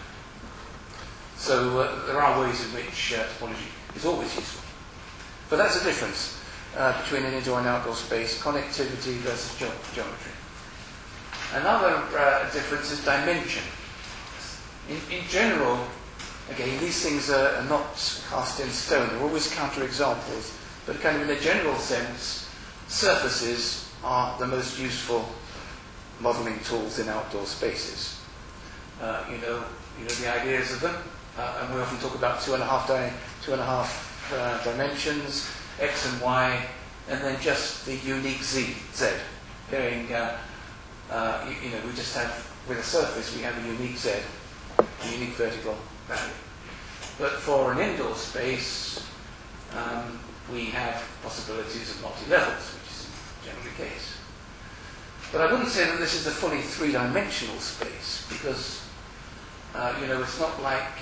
So there are ways in which topology is always useful. But that's the difference between an indoor and outdoor space, connectivity versus geometry. Another difference is dimension. In general, again, these things are not cast in stone. They're always counterexamples. But kind of in a general sense, surfaces are the most useful modelling tools in outdoor spaces. You know the ideas of them, and we often talk about two and a half dimensions, x and y, and then just the unique z. Going, we just have, with a surface, we have a unique z, a unique vertical value. But for an indoor space, we have possibilities of multi-levels, which is generally the case. But I wouldn't say that this is a fully three-dimensional space, because it's not like,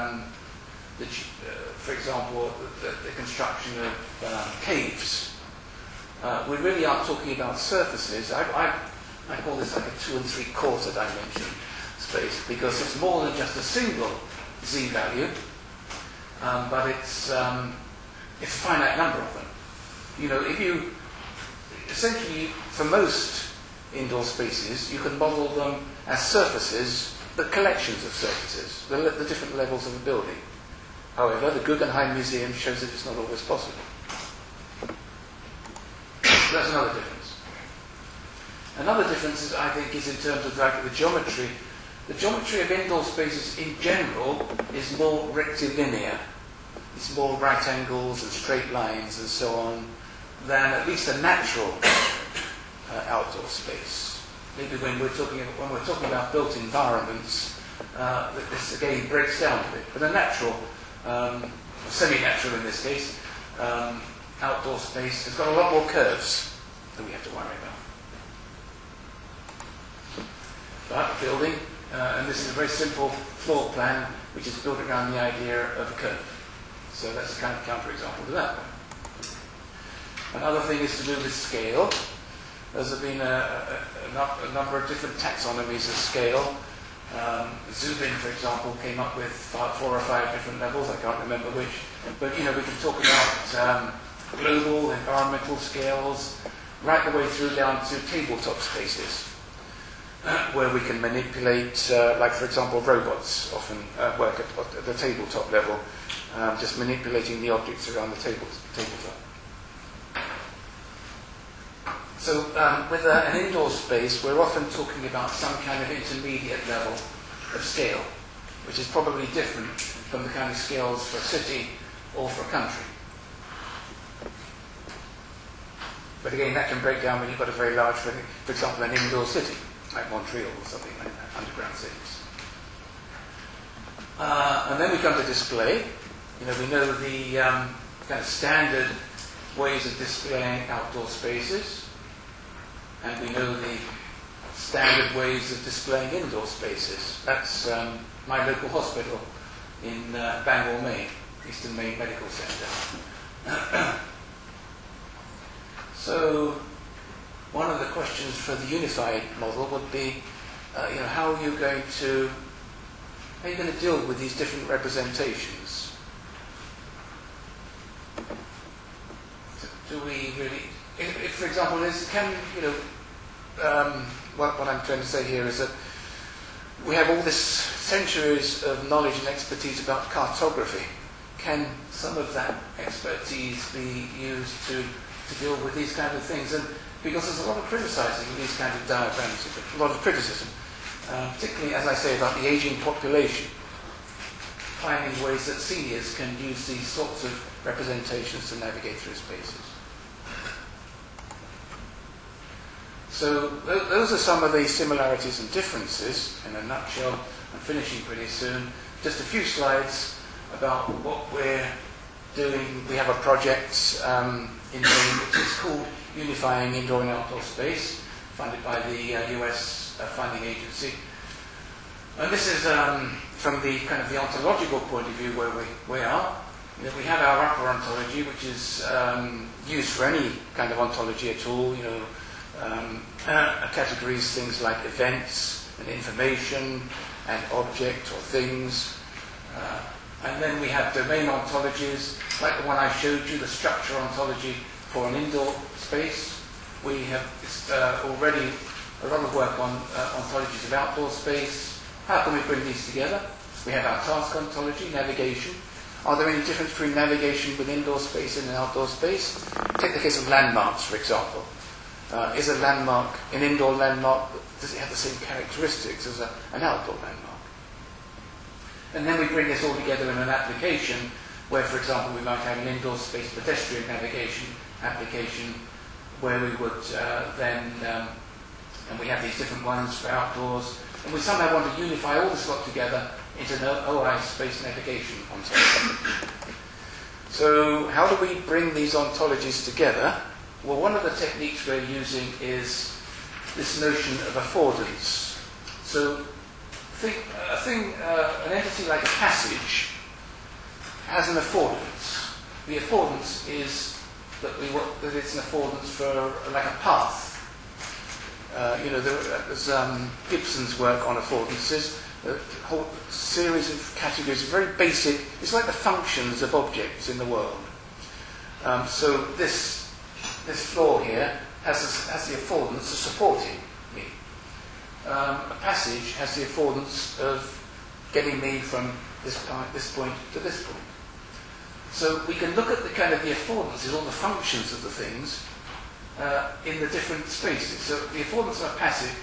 for example, the construction of caves. We really are talking about surfaces. I call this like a 2 3/4 dimension space, because it's more than just a single z value, but it's a finite number of them. If you essentially, for most indoor spaces, you can model them as surfaces, but collections of surfaces, the different levels of a building. However, the Guggenheim Museum shows that it's not always possible. That's another difference. Another difference, I think, is in terms of the geometry. The geometry of indoor spaces in general is more rectilinear. It's more right angles and straight lines and so on than at least a natural outdoor space. Maybe when we're talking about built environments, this again breaks down a bit. But a natural, semi-natural in this case, outdoor space has got a lot more curves that we have to worry about. But building, and this is a very simple floor plan which is built around the idea of a curve. So that's a kind of counterexample to that one. Another thing is to do with scale. There's been a number of different taxonomies of scale. Zubin, for example, came up with 4 or 5 different levels. I can't remember which. But we can talk about global, environmental scales, right the way through down to tabletop spaces. where we can manipulate, like for example, robots often work at the tabletop level, just manipulating the objects around the tabletop. So with an indoor space, we're often talking about some kind of intermediate level of scale, which is probably different from the kind of scales for a city or for a country. But again, that can break down when you've got a very large, for example, an indoor city, like Montreal or something like that, underground cities. And then we come to display. You know, we know the kind of standard ways of displaying outdoor spaces, and we know the standard ways of displaying indoor spaces. That's my local hospital in Bangor, Maine, Eastern Maine Medical Centre. So, one of the questions for the unified model would be, you know, how are you going to deal with these different representations? Do we really, if for example, what I'm trying to say here is that we have all this centuries of knowledge and expertise about cartography. Can some of that expertise be used to deal with these kind of things? And because there's a lot of criticizing of these kind of diagrams, a lot of criticism, particularly, as I say, about the aging population, finding ways that seniors can use these sorts of representations to navigate through spaces. So those are some of the similarities and differences in a nutshell. I'm finishing pretty soon. Just a few slides about what we're doing. We have a project in Maine which is called Unifying Indoor and Outdoor Space, funded by the US funding agency. And this is from the kind of the ontological point of view where we are. You know, we have our upper ontology, which is used for any kind of ontology at all. You know, categories things like events and information and object or things. And then we have domain ontologies, like the one I showed you, the structure ontology for an indoor space. We have already a lot of work on ontologies of outdoor space. How can we bring these together? We have our task ontology, navigation. Are there any difference between navigation with indoor space and an outdoor space? Take the case of landmarks, for example. Is a landmark, an indoor landmark, does it have the same characteristics as an outdoor landmark? And then we bring this all together in an application where, for example, we might have an indoor space pedestrian navigation application where we would and we have these different ones for outdoors, and we somehow want to unify all this lot together into an OI space navigation ontology. So how do we bring these ontologies together? Well, one of the techniques we're using is this notion of affordance. So an entity like a passage has an affordance. The affordance is that it's an affordance for like a path. You know, there's Gibson's work on affordances, a whole series of categories, very basic. It's like the functions of objects in the world. So this floor here has the affordance of supporting me. A passage has the affordance of getting me from this point to this point. So we can look at the kind of the affordances, all the functions of the things in the different spaces. So the affordance of a passage,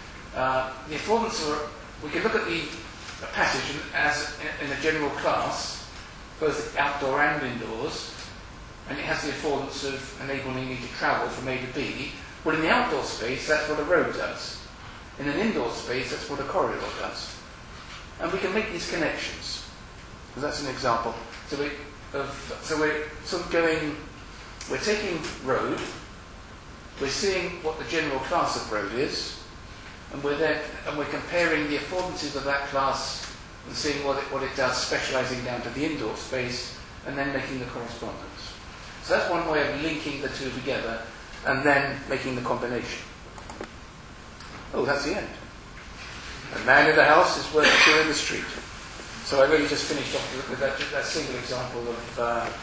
we can look at a passage as in a general class, both outdoor and indoors, and it has the affordance of enabling me to travel from A to B. Well, in the outdoor space, that's what a road does. In an indoor space, that's what a corridor does. And we can make these connections. So that's an example. So we're sort of we're taking road, we're seeing what the general class of road is, and we're comparing the affordances of that class and seeing what it does, specializing down to the indoor space, and then making the correspondence. So that's one way of linking the two together and then making the combination. Oh, that's the end. A man in the house is worth two in the street. So I really just finished off with that single example of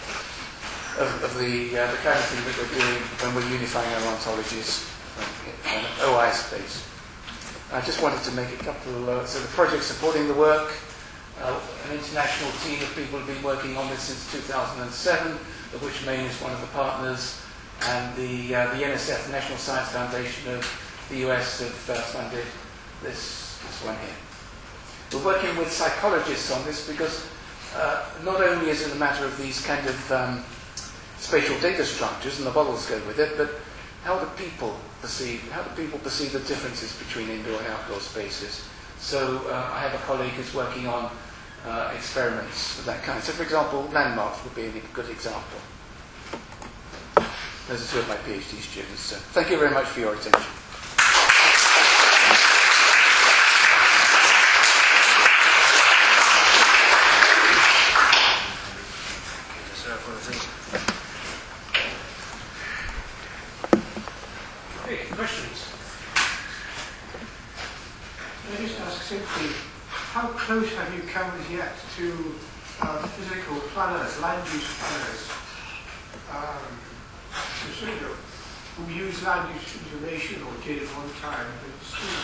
the kind of thing that we're doing when we're unifying our ontologies in an OI space. I just wanted to make a couple so the project supporting the work, an international team of people have been working on this since 2007, of which Maine is one of the partners, and the NSF, the National Science Foundation of the US, have funded this one here. We're working with psychologists on this because not only is it a matter of these kind of spatial data structures, and the models go with it, but how do people perceive the differences between indoor and outdoor spaces? So I have a colleague who's working on experiments of that kind. So for example, landmarks would be a good example. Those are two of my PhD students. So thank you very much for your attention. Questions? Can I just ask simply, how close have you come as yet to physical planners, land use planners, who use land use information or did at one time, but still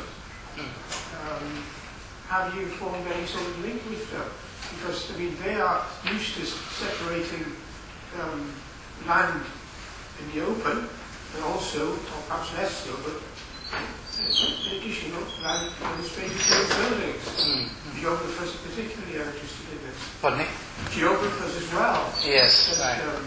don't? Have you formed any sort of link with them? Because, I mean, they are used to separating land in the open, and also, or perhaps less so, but in addition, land in the space of buildings. Geographers are particularly interested in this. Pardon me? Geographers as well. Yes.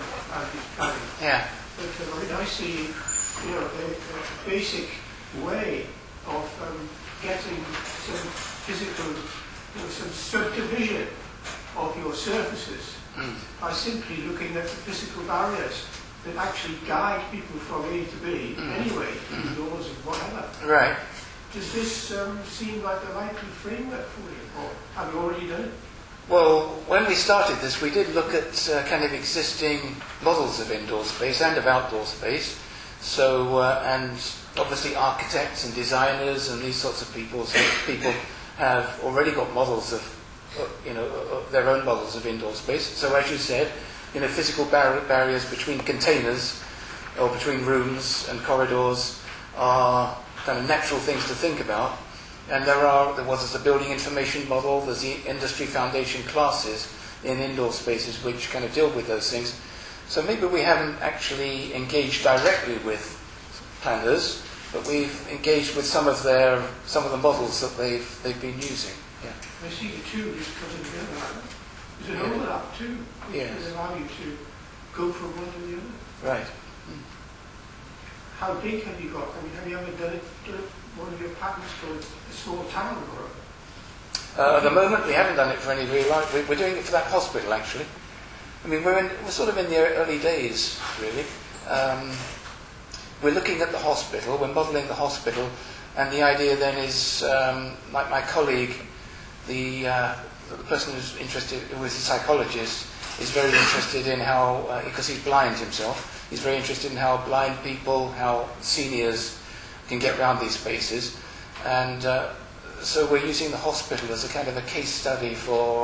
Yeah. But I mean, I see, the basic way of getting some physical, some subdivision of your surfaces by simply looking at the physical barriers that actually guide people from A to B anyway, indoors and whatever. Right. Does this seem like the likely framework for you, or have you already done it? Well, when we started this, we did look at kind of existing models of indoor space and of outdoor space. So, and obviously architects and designers and these sorts of people have already got models of, their own models of indoor space. So as you said, physical barriers between containers or between rooms and corridors are kind of natural things to think about. And there was the building information model, there's the industry foundation classes in indoor spaces which kind of deal with those things. So maybe we haven't actually engaged directly with planners, but we've engaged with some of the models that they've been using. Yeah. I see the two just coming together. There's an overlap too, which will allow you to go from one to the other. Right. How big have you got? I mean, have you ever done one of your patents for a small town or? At the moment, we haven't done it for any real life. We're doing it for that hospital, actually. I mean, we're sort of in the early days, really. We're looking at the hospital. We're modelling the hospital, and the idea then is, like my colleague, the person who's interested, who is a psychologist, is very interested in how, because he's blind himself, he's very interested in how blind people, how seniors can get around these spaces. And so we're using the hospital as a kind of a case study for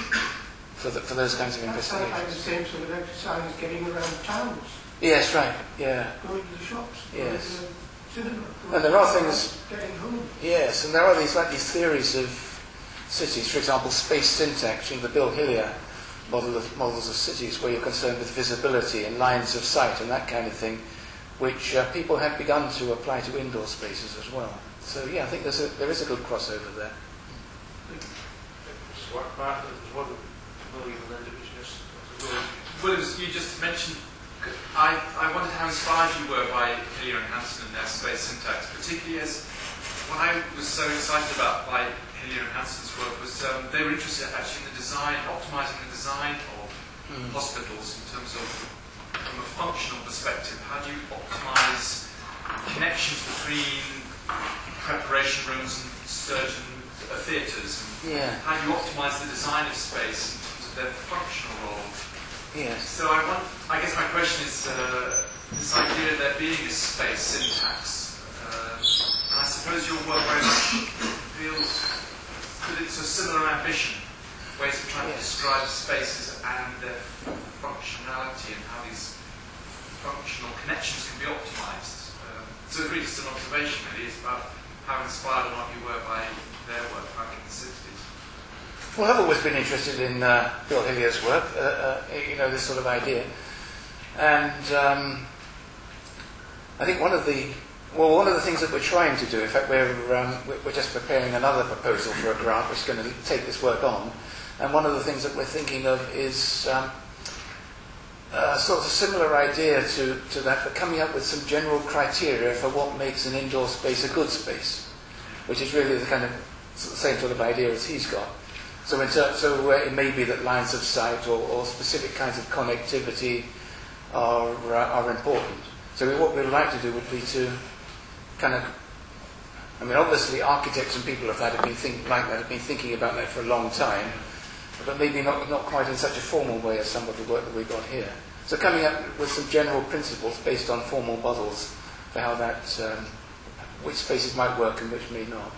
those kinds of investigations. That's like the same sort of exercise as getting around towns. Yes, right, yeah. Going to the shops, yes. going to the cinema. And there are things... Getting home. Yes, and there are these theories of cities, for example, space syntax, the Bill Hillier models of cities, where you're concerned with visibility and lines of sight and that kind of thing, which people have begun to apply to indoor spaces as well. So yeah, I think there is a good crossover there. Well, you just mentioned, I wondered how inspired you were by Hillier and Hansen and their space syntax, particularly as what I was so excited about by Hillier and Hansen's work was they were interested actually in the design, optimizing the design of hospitals in terms of, from a functional perspective, how do you optimize connections between preparation rooms and surgeon theatres? Yeah. How do you optimize the design of space in terms of their functional role? Yes. So I guess my question is this idea of there being a space syntax. And I suppose your work very much feels that it's a similar ambition, ways of trying to describe spaces and their functionality and how these functional connections can be optimized. So it's really just an observation, really. It's about how inspired or not you were by their work back in the 60s. Well, I've always been interested in Bill Hillier's work, this sort of idea. And I think one of the things that we're trying to do, in fact, we're just preparing another proposal for a grant which is going to take this work on. And one of the things that we're thinking of is sort of a similar idea to that, but coming up with some general criteria for what makes an indoor space a good space, which is really the kind of same sort of idea as he's got. So it may be that lines of sight or specific kinds of connectivity are important. So what we'd like to do would be to kind of, obviously architects and people have been thinking about that for a long time, but maybe not quite in such a formal way as some of the work that we've got here. So coming up with some general principles based on formal models for how that, which spaces might work and which may not.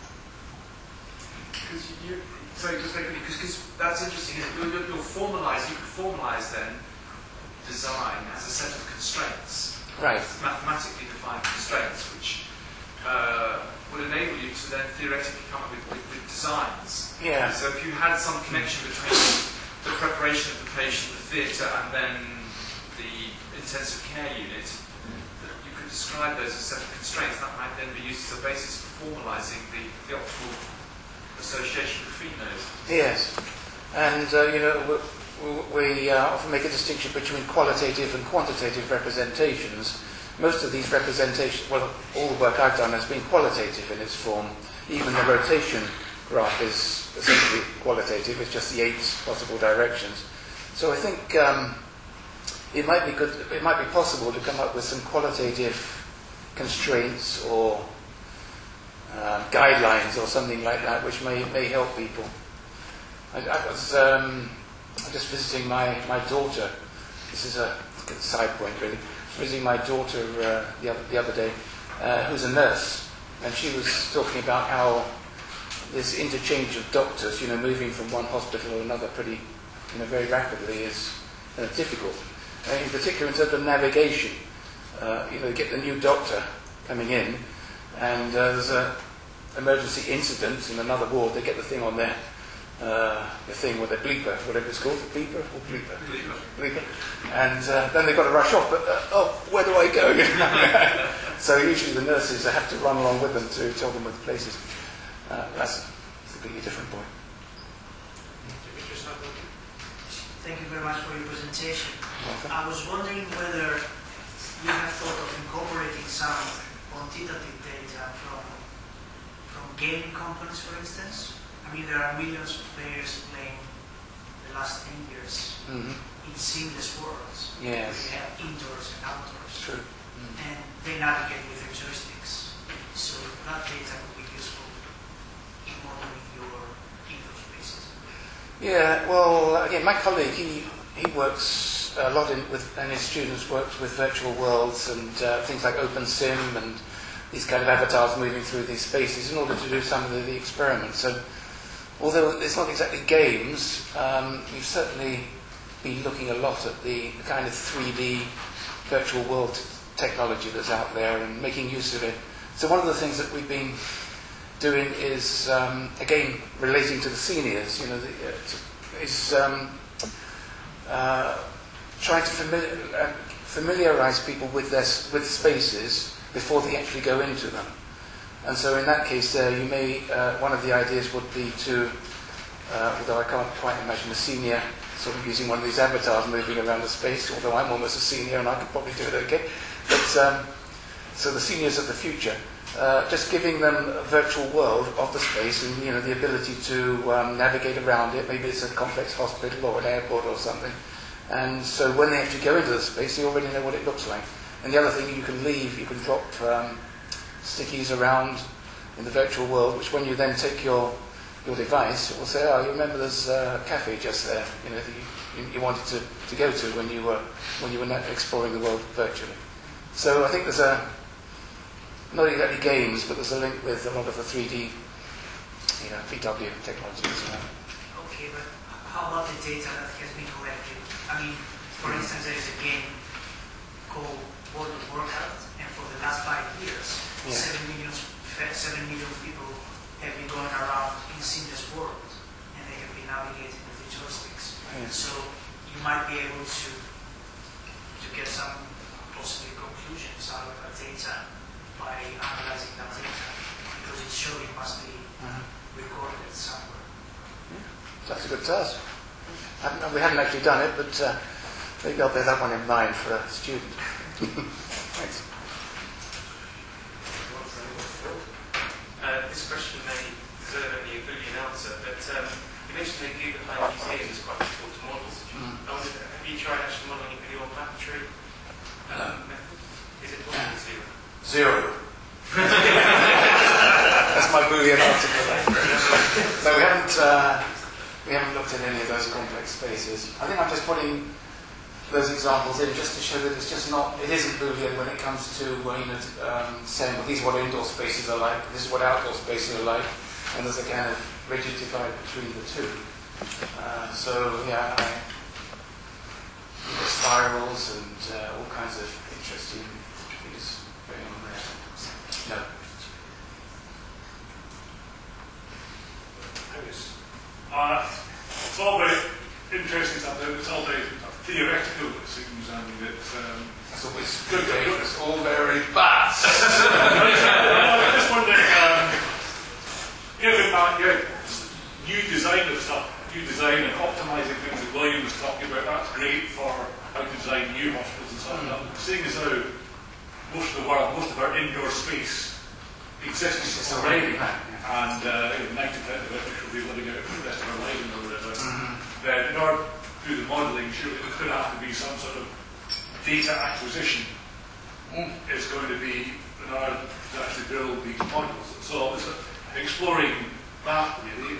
Because that's interesting. You could formalise then design as a set of constraints, right? Mathematically defined constraints, which would enable you to then theoretically come up with designs. Yeah. So if you had some connection between the preparation of the patient, the theatre, and then the intensive care unit, that you could describe those as a set of constraints. That might then be used as a basis for formalising the optimal association between those. Yes, and we often make a distinction between qualitative and quantitative representations. Most of these representations, well, all the work I've done has been qualitative in its form. Even the rotation graph is essentially qualitative. It's just the 8 possible directions. So I think it might be possible to come up with some qualitative constraints or guidelines or something like that, which may help people. I was just visiting my daughter. This is a side point, really. Visiting my daughter the other day, who's a nurse, and she was talking about how this interchange of doctors, moving from one hospital to another pretty, very rapidly is difficult. In particular, in terms of navigation, get the new doctor coming in, and there's an emergency incident in another ward. They get the thing on there. The thing with the bleeper, whatever it's called, the beeper or bleeper? Bleeper. And then they've got to rush off, but where do I go? So usually the nurses have to run along with them to tell them where the place is. That's a completely different point. Thank you very much for your presentation. I was wondering whether you have thought of incorporating some quantitative data from gaming companies, for instance. There are millions of players playing the last 10 years in seamless worlds. Yes. They have indoors and outdoors. True. And they navigate with their joysticks. So that data would be useful in modeling your indoor spaces. Yeah, well, again, my colleague, he works a lot and his students works with virtual worlds and things like OpenSim and these kind of avatars moving through these spaces in order to do some of the experiments. So, although it's not exactly games, we've certainly been looking a lot at the kind of 3D virtual world technology that's out there and making use of it. So one of the things that we've been doing is, again, relating to the seniors, trying to familiarise people with spaces before they actually go into them. And so in that case you may, one of the ideas would be to, although I can't quite imagine a senior sort of using one of these avatars moving around the space, although I'm almost a senior and I could probably do it okay. But so the seniors of the future, just giving them a virtual world of the space and the ability to navigate around it. Maybe it's a complex hospital or an airport or something. And so when they actually go into the space, they already know what it looks like. And the other thing, you can drop stickies around in the virtual world, which when you then take your device, it will say, you remember there's a cafe just there, that you wanted to go to when you were exploring the world virtually. So I think there's not exactly games, but there's a link with a lot of the 3D, VW technology as well. Okay, but how about the data that has been collected? For instance, there is a game called World of Warcraft, and for the last 5 years, 7 million 7 million people have been going around in seamless world, and they have been navigating the digital space. Yes. So you might be able to get some possible conclusions out of that data by analyzing that data, because it surely must be recorded somewhere. That's a good task. We haven't actually done it, but maybe I'll bear that one in mind for a student. Thanks. This question may deserve only a Boolean answer, but you mentioned that Google High Museum is quite difficult to model. I wondered, have you tried actually modelling it with your Maptree method? Is it possible to? Zero. That's my Boolean answer for that. No, we haven't looked at any of those complex spaces. I think I'm just putting those examples in just to show that it's just not, it isn't Boolean when it comes to saying, well, these are what indoor spaces are like, this is what outdoor spaces are like, and there's a kind of rigid divide between the two. So, yeah, spirals and all kinds of interesting things going on there. No. It's all very interesting stuff, it's all very theoretical, it seems, and it's always good. It's all very fast. I'm just wondering, given that new design of stuff, new design and optimising things that William was talking about, that's great for how to design new hospitals and stuff like that. Seeing as how most of the world, most of our indoor space exists already, and 90% of it which we'll be living out for the rest of our lives or whatever, then in order to do the modelling, surely there's going to have to be some sort of data acquisition. It's going to be in order to actually build these models. So it's exploring that really.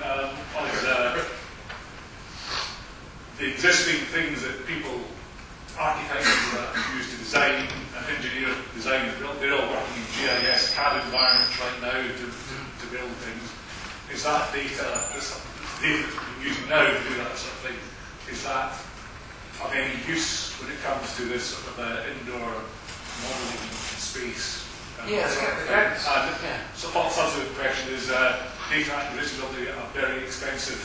The existing things that people, architects use to design and engineer design, they're all working in GIS CAD environments right now to build things. Is that data, this data that we're using now to do that sort of thing, is that of any use when it comes to this sort of indoor modelling space? Yes, so the subsequent question is data acquisition will be a very expensive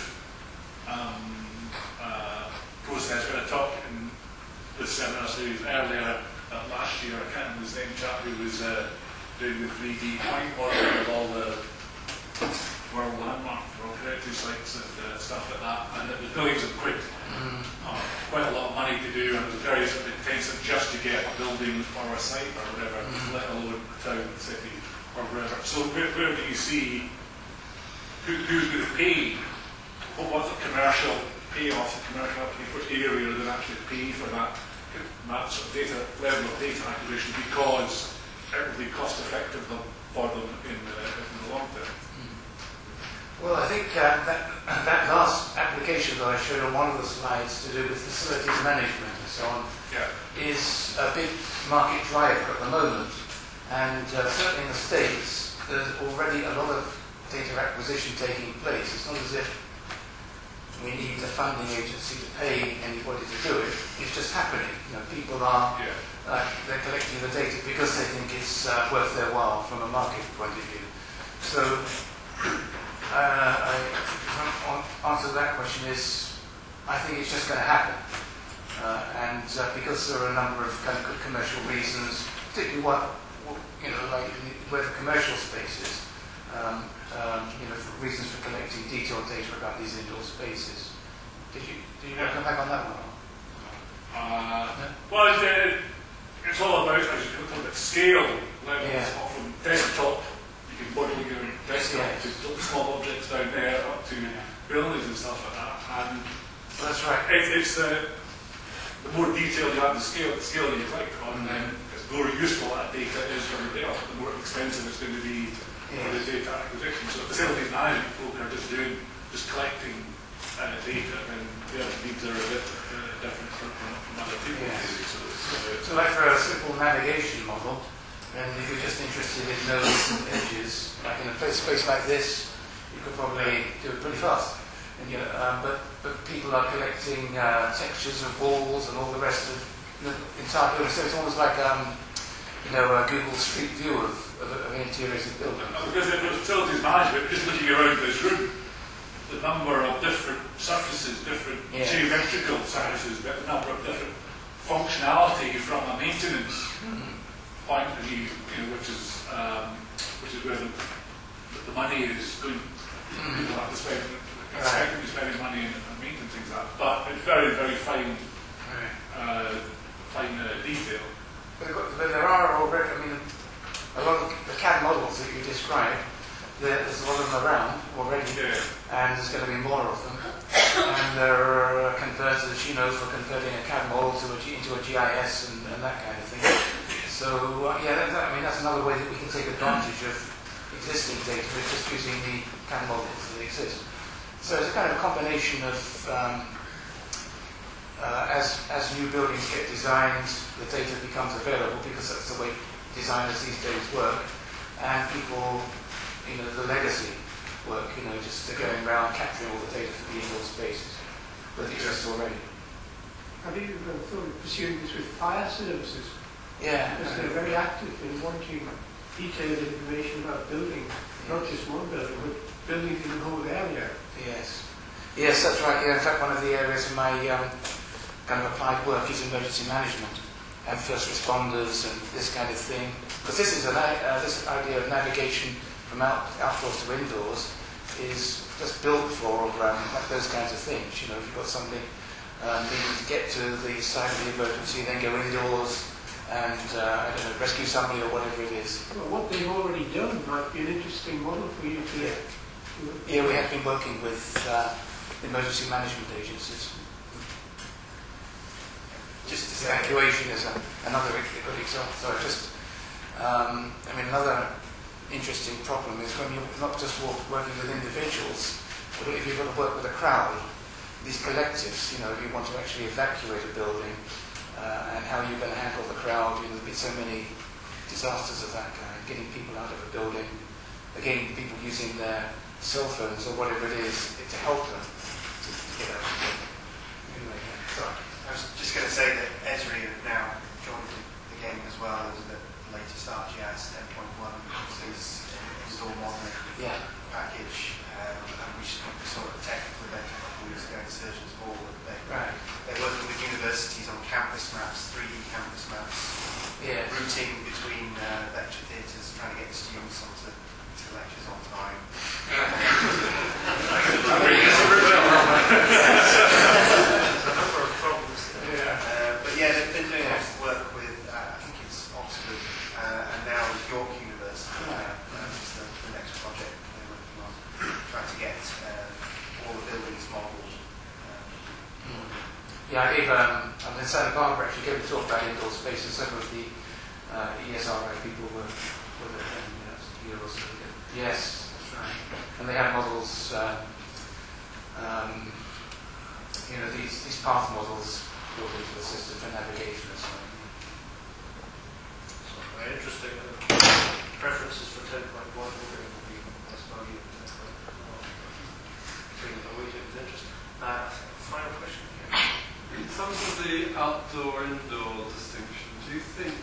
process. When I talked in the seminar series earlier last year, I can't remember his name, chap who was doing the 3D point modelling of all the world landmark world heritage sites and stuff like that, and it was billions of quid. Quite a lot of money to do, and it was very sort of intensive just to get a building or a site or whatever, let alone a town, city, or wherever. So where do you see who's going to pay? What's the commercial payoff, the commercial application, which area are they actually pay for that sort of data, level of data acquisition, because it will be cost effective for them in the long term? Well, I think that last application that I showed on one of the slides to do with facilities management and so on is a big market driver at the moment. And certainly in the States, there's already a lot of data acquisition taking place. It's not as if we need a funding agency to pay anybody to do it. It's just happening. People are they're collecting the data because they think it's worth their while from a market point of view. So answer to that question is, I think it's just going to happen, and because there are a number of kind of good commercial reasons, particularly like where the commercial spaces, for reasons for collecting detailed data about these indoor spaces. Did you want to come back on that one? Well, it's all about, as you put it, scale levels. From desktop, you can model your desktop to small objects down there up to buildings and stuff like that. And that's right. It's the more detailed you have the scale you collect on, then it's more useful that data is for everybody else. The more expensive it's going to be for the data acquisition. So facilities management folk are just collecting data, and their needs are a bit different from other people. So like for a simple navigation model, and if you're just interested in nodes and edges, like in a space like this, you could probably do it pretty fast. And, but people are collecting textures of walls and all the rest of the entire building. So it's almost like Google Street View of interiors of buildings. Because if it's facilities management, just looking around this room, the number of different surfaces, different geometrical surfaces, but the number of different functionality from a maintenance point of view, which is where the money is going. People have to spend, expect to be spending money on maintenance things like that. But it's very, very fine, detail. But there are already, a lot of the CAD models that you described, there's a lot of them around already, and there's going to be more of them. And there are converters, for converting a CAD model into a GIS and that kind of thing. So, that's another way that we can take advantage of existing data, just using the CAD models that exist. So it's a kind of combination of, as new buildings get designed, the data becomes available, because that's the way designers these days work, and people, the legacy work, just going around capturing all the data for the indoor spaces that exist already. Have you thought of pursuing this with fire services? Yeah. Because they're very active in wanting detailed information about buildings, not just one building, but buildings in the whole area. Yes. Yes, that's right. Yeah, in fact, one of the areas of my kind of applied work is emergency management and first responders and this kind of thing. Because this is this idea of navigation from outdoors to indoors is just built for like those kinds of things. If you've got somebody needing to get to the site of the emergency, then go indoors and rescue somebody or whatever it is. Well, what they've already done might be an interesting model for you to. Yeah, we have been working with emergency management agencies. Just evacuation is another good example. So another interesting problem is when you're not just working with individuals, but if you've got to work with a crowd, these collectives, if you want to actually evacuate a building, and how you're going to handle the crowd, there's been so many disasters of that kind, getting people out of a building, again, people using their cell phones or whatever it is to help them to get out of the building. Anyway, sorry. I was just going to say that Esri have now joined the game as well as the latest ArcGIS 10.1, which is install modelling package, and we saw a technical event a couple of weeks ago in Surgeons Hall. They're working with universities on campus maps, 3D campus maps, routing between lecture theatres, trying to get the students onto lectures on time. They've been doing lots of work with, I think it's Oxford, and now with York University, which is the next project they're working on, trying to get all the buildings modelled. I in Santa Barbara actually gave a talk about indoor space, and some of the ESRI people were there a year or so ago. Yes, that's right. And they have models, these path models built into the system for navigation and so on. So very interesting. Preferences for 10.1 will be less value than 10.1. Always interesting. Final question. In terms of the outdoor-indoor distinction, do you think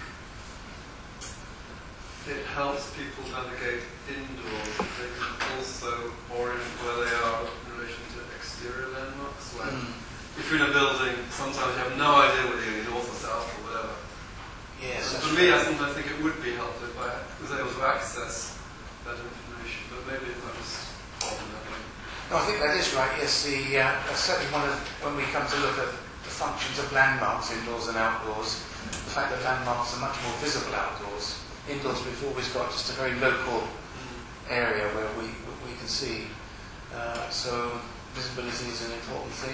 it helps people navigate indoors if they can also orient where they are in relation to exterior landmarks? If you're in a building, sometimes you have no idea whether you're north or south or whatever. Yes. For me, I think it would be helpful if I was able to access that information, but maybe if I was holding that way. No, I think that is right. Yes, that's certainly when we come to look at the functions of landmarks indoors and outdoors, the fact that landmarks are much more visible outdoors. Indoors, we've always got just a very local area where we can see. So visibility is an important thing.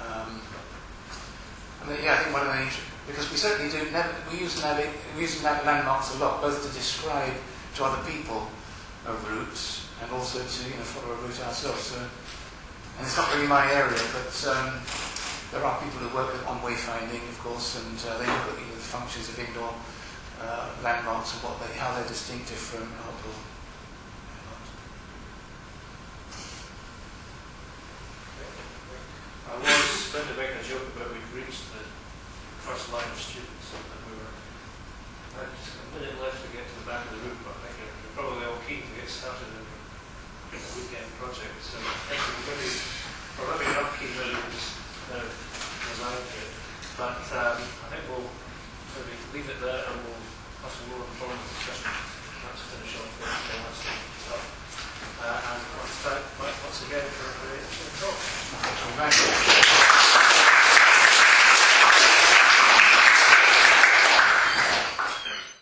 I think one of the because we certainly do we use landmarks a lot, both to describe to other people routes and also to follow a route ourselves. So, and it's not really my area, but there are people who work on wayfinding, of course, and they look at the functions of indoor landmarks and how they're distinctive from outdoor landmarks. I was going to make a joke about we've reached the first line of students, and we were minute left to get to the back of the room, but I think you're probably all keen to get started in a weekend project. So thank you very for maybe not keen, maybe we'll just resign to it. But I think we'll maybe leave it there and we'll have some more informal discussion. Let's finish off with the last stuff. And let's thank Mike once again for a very interesting talk.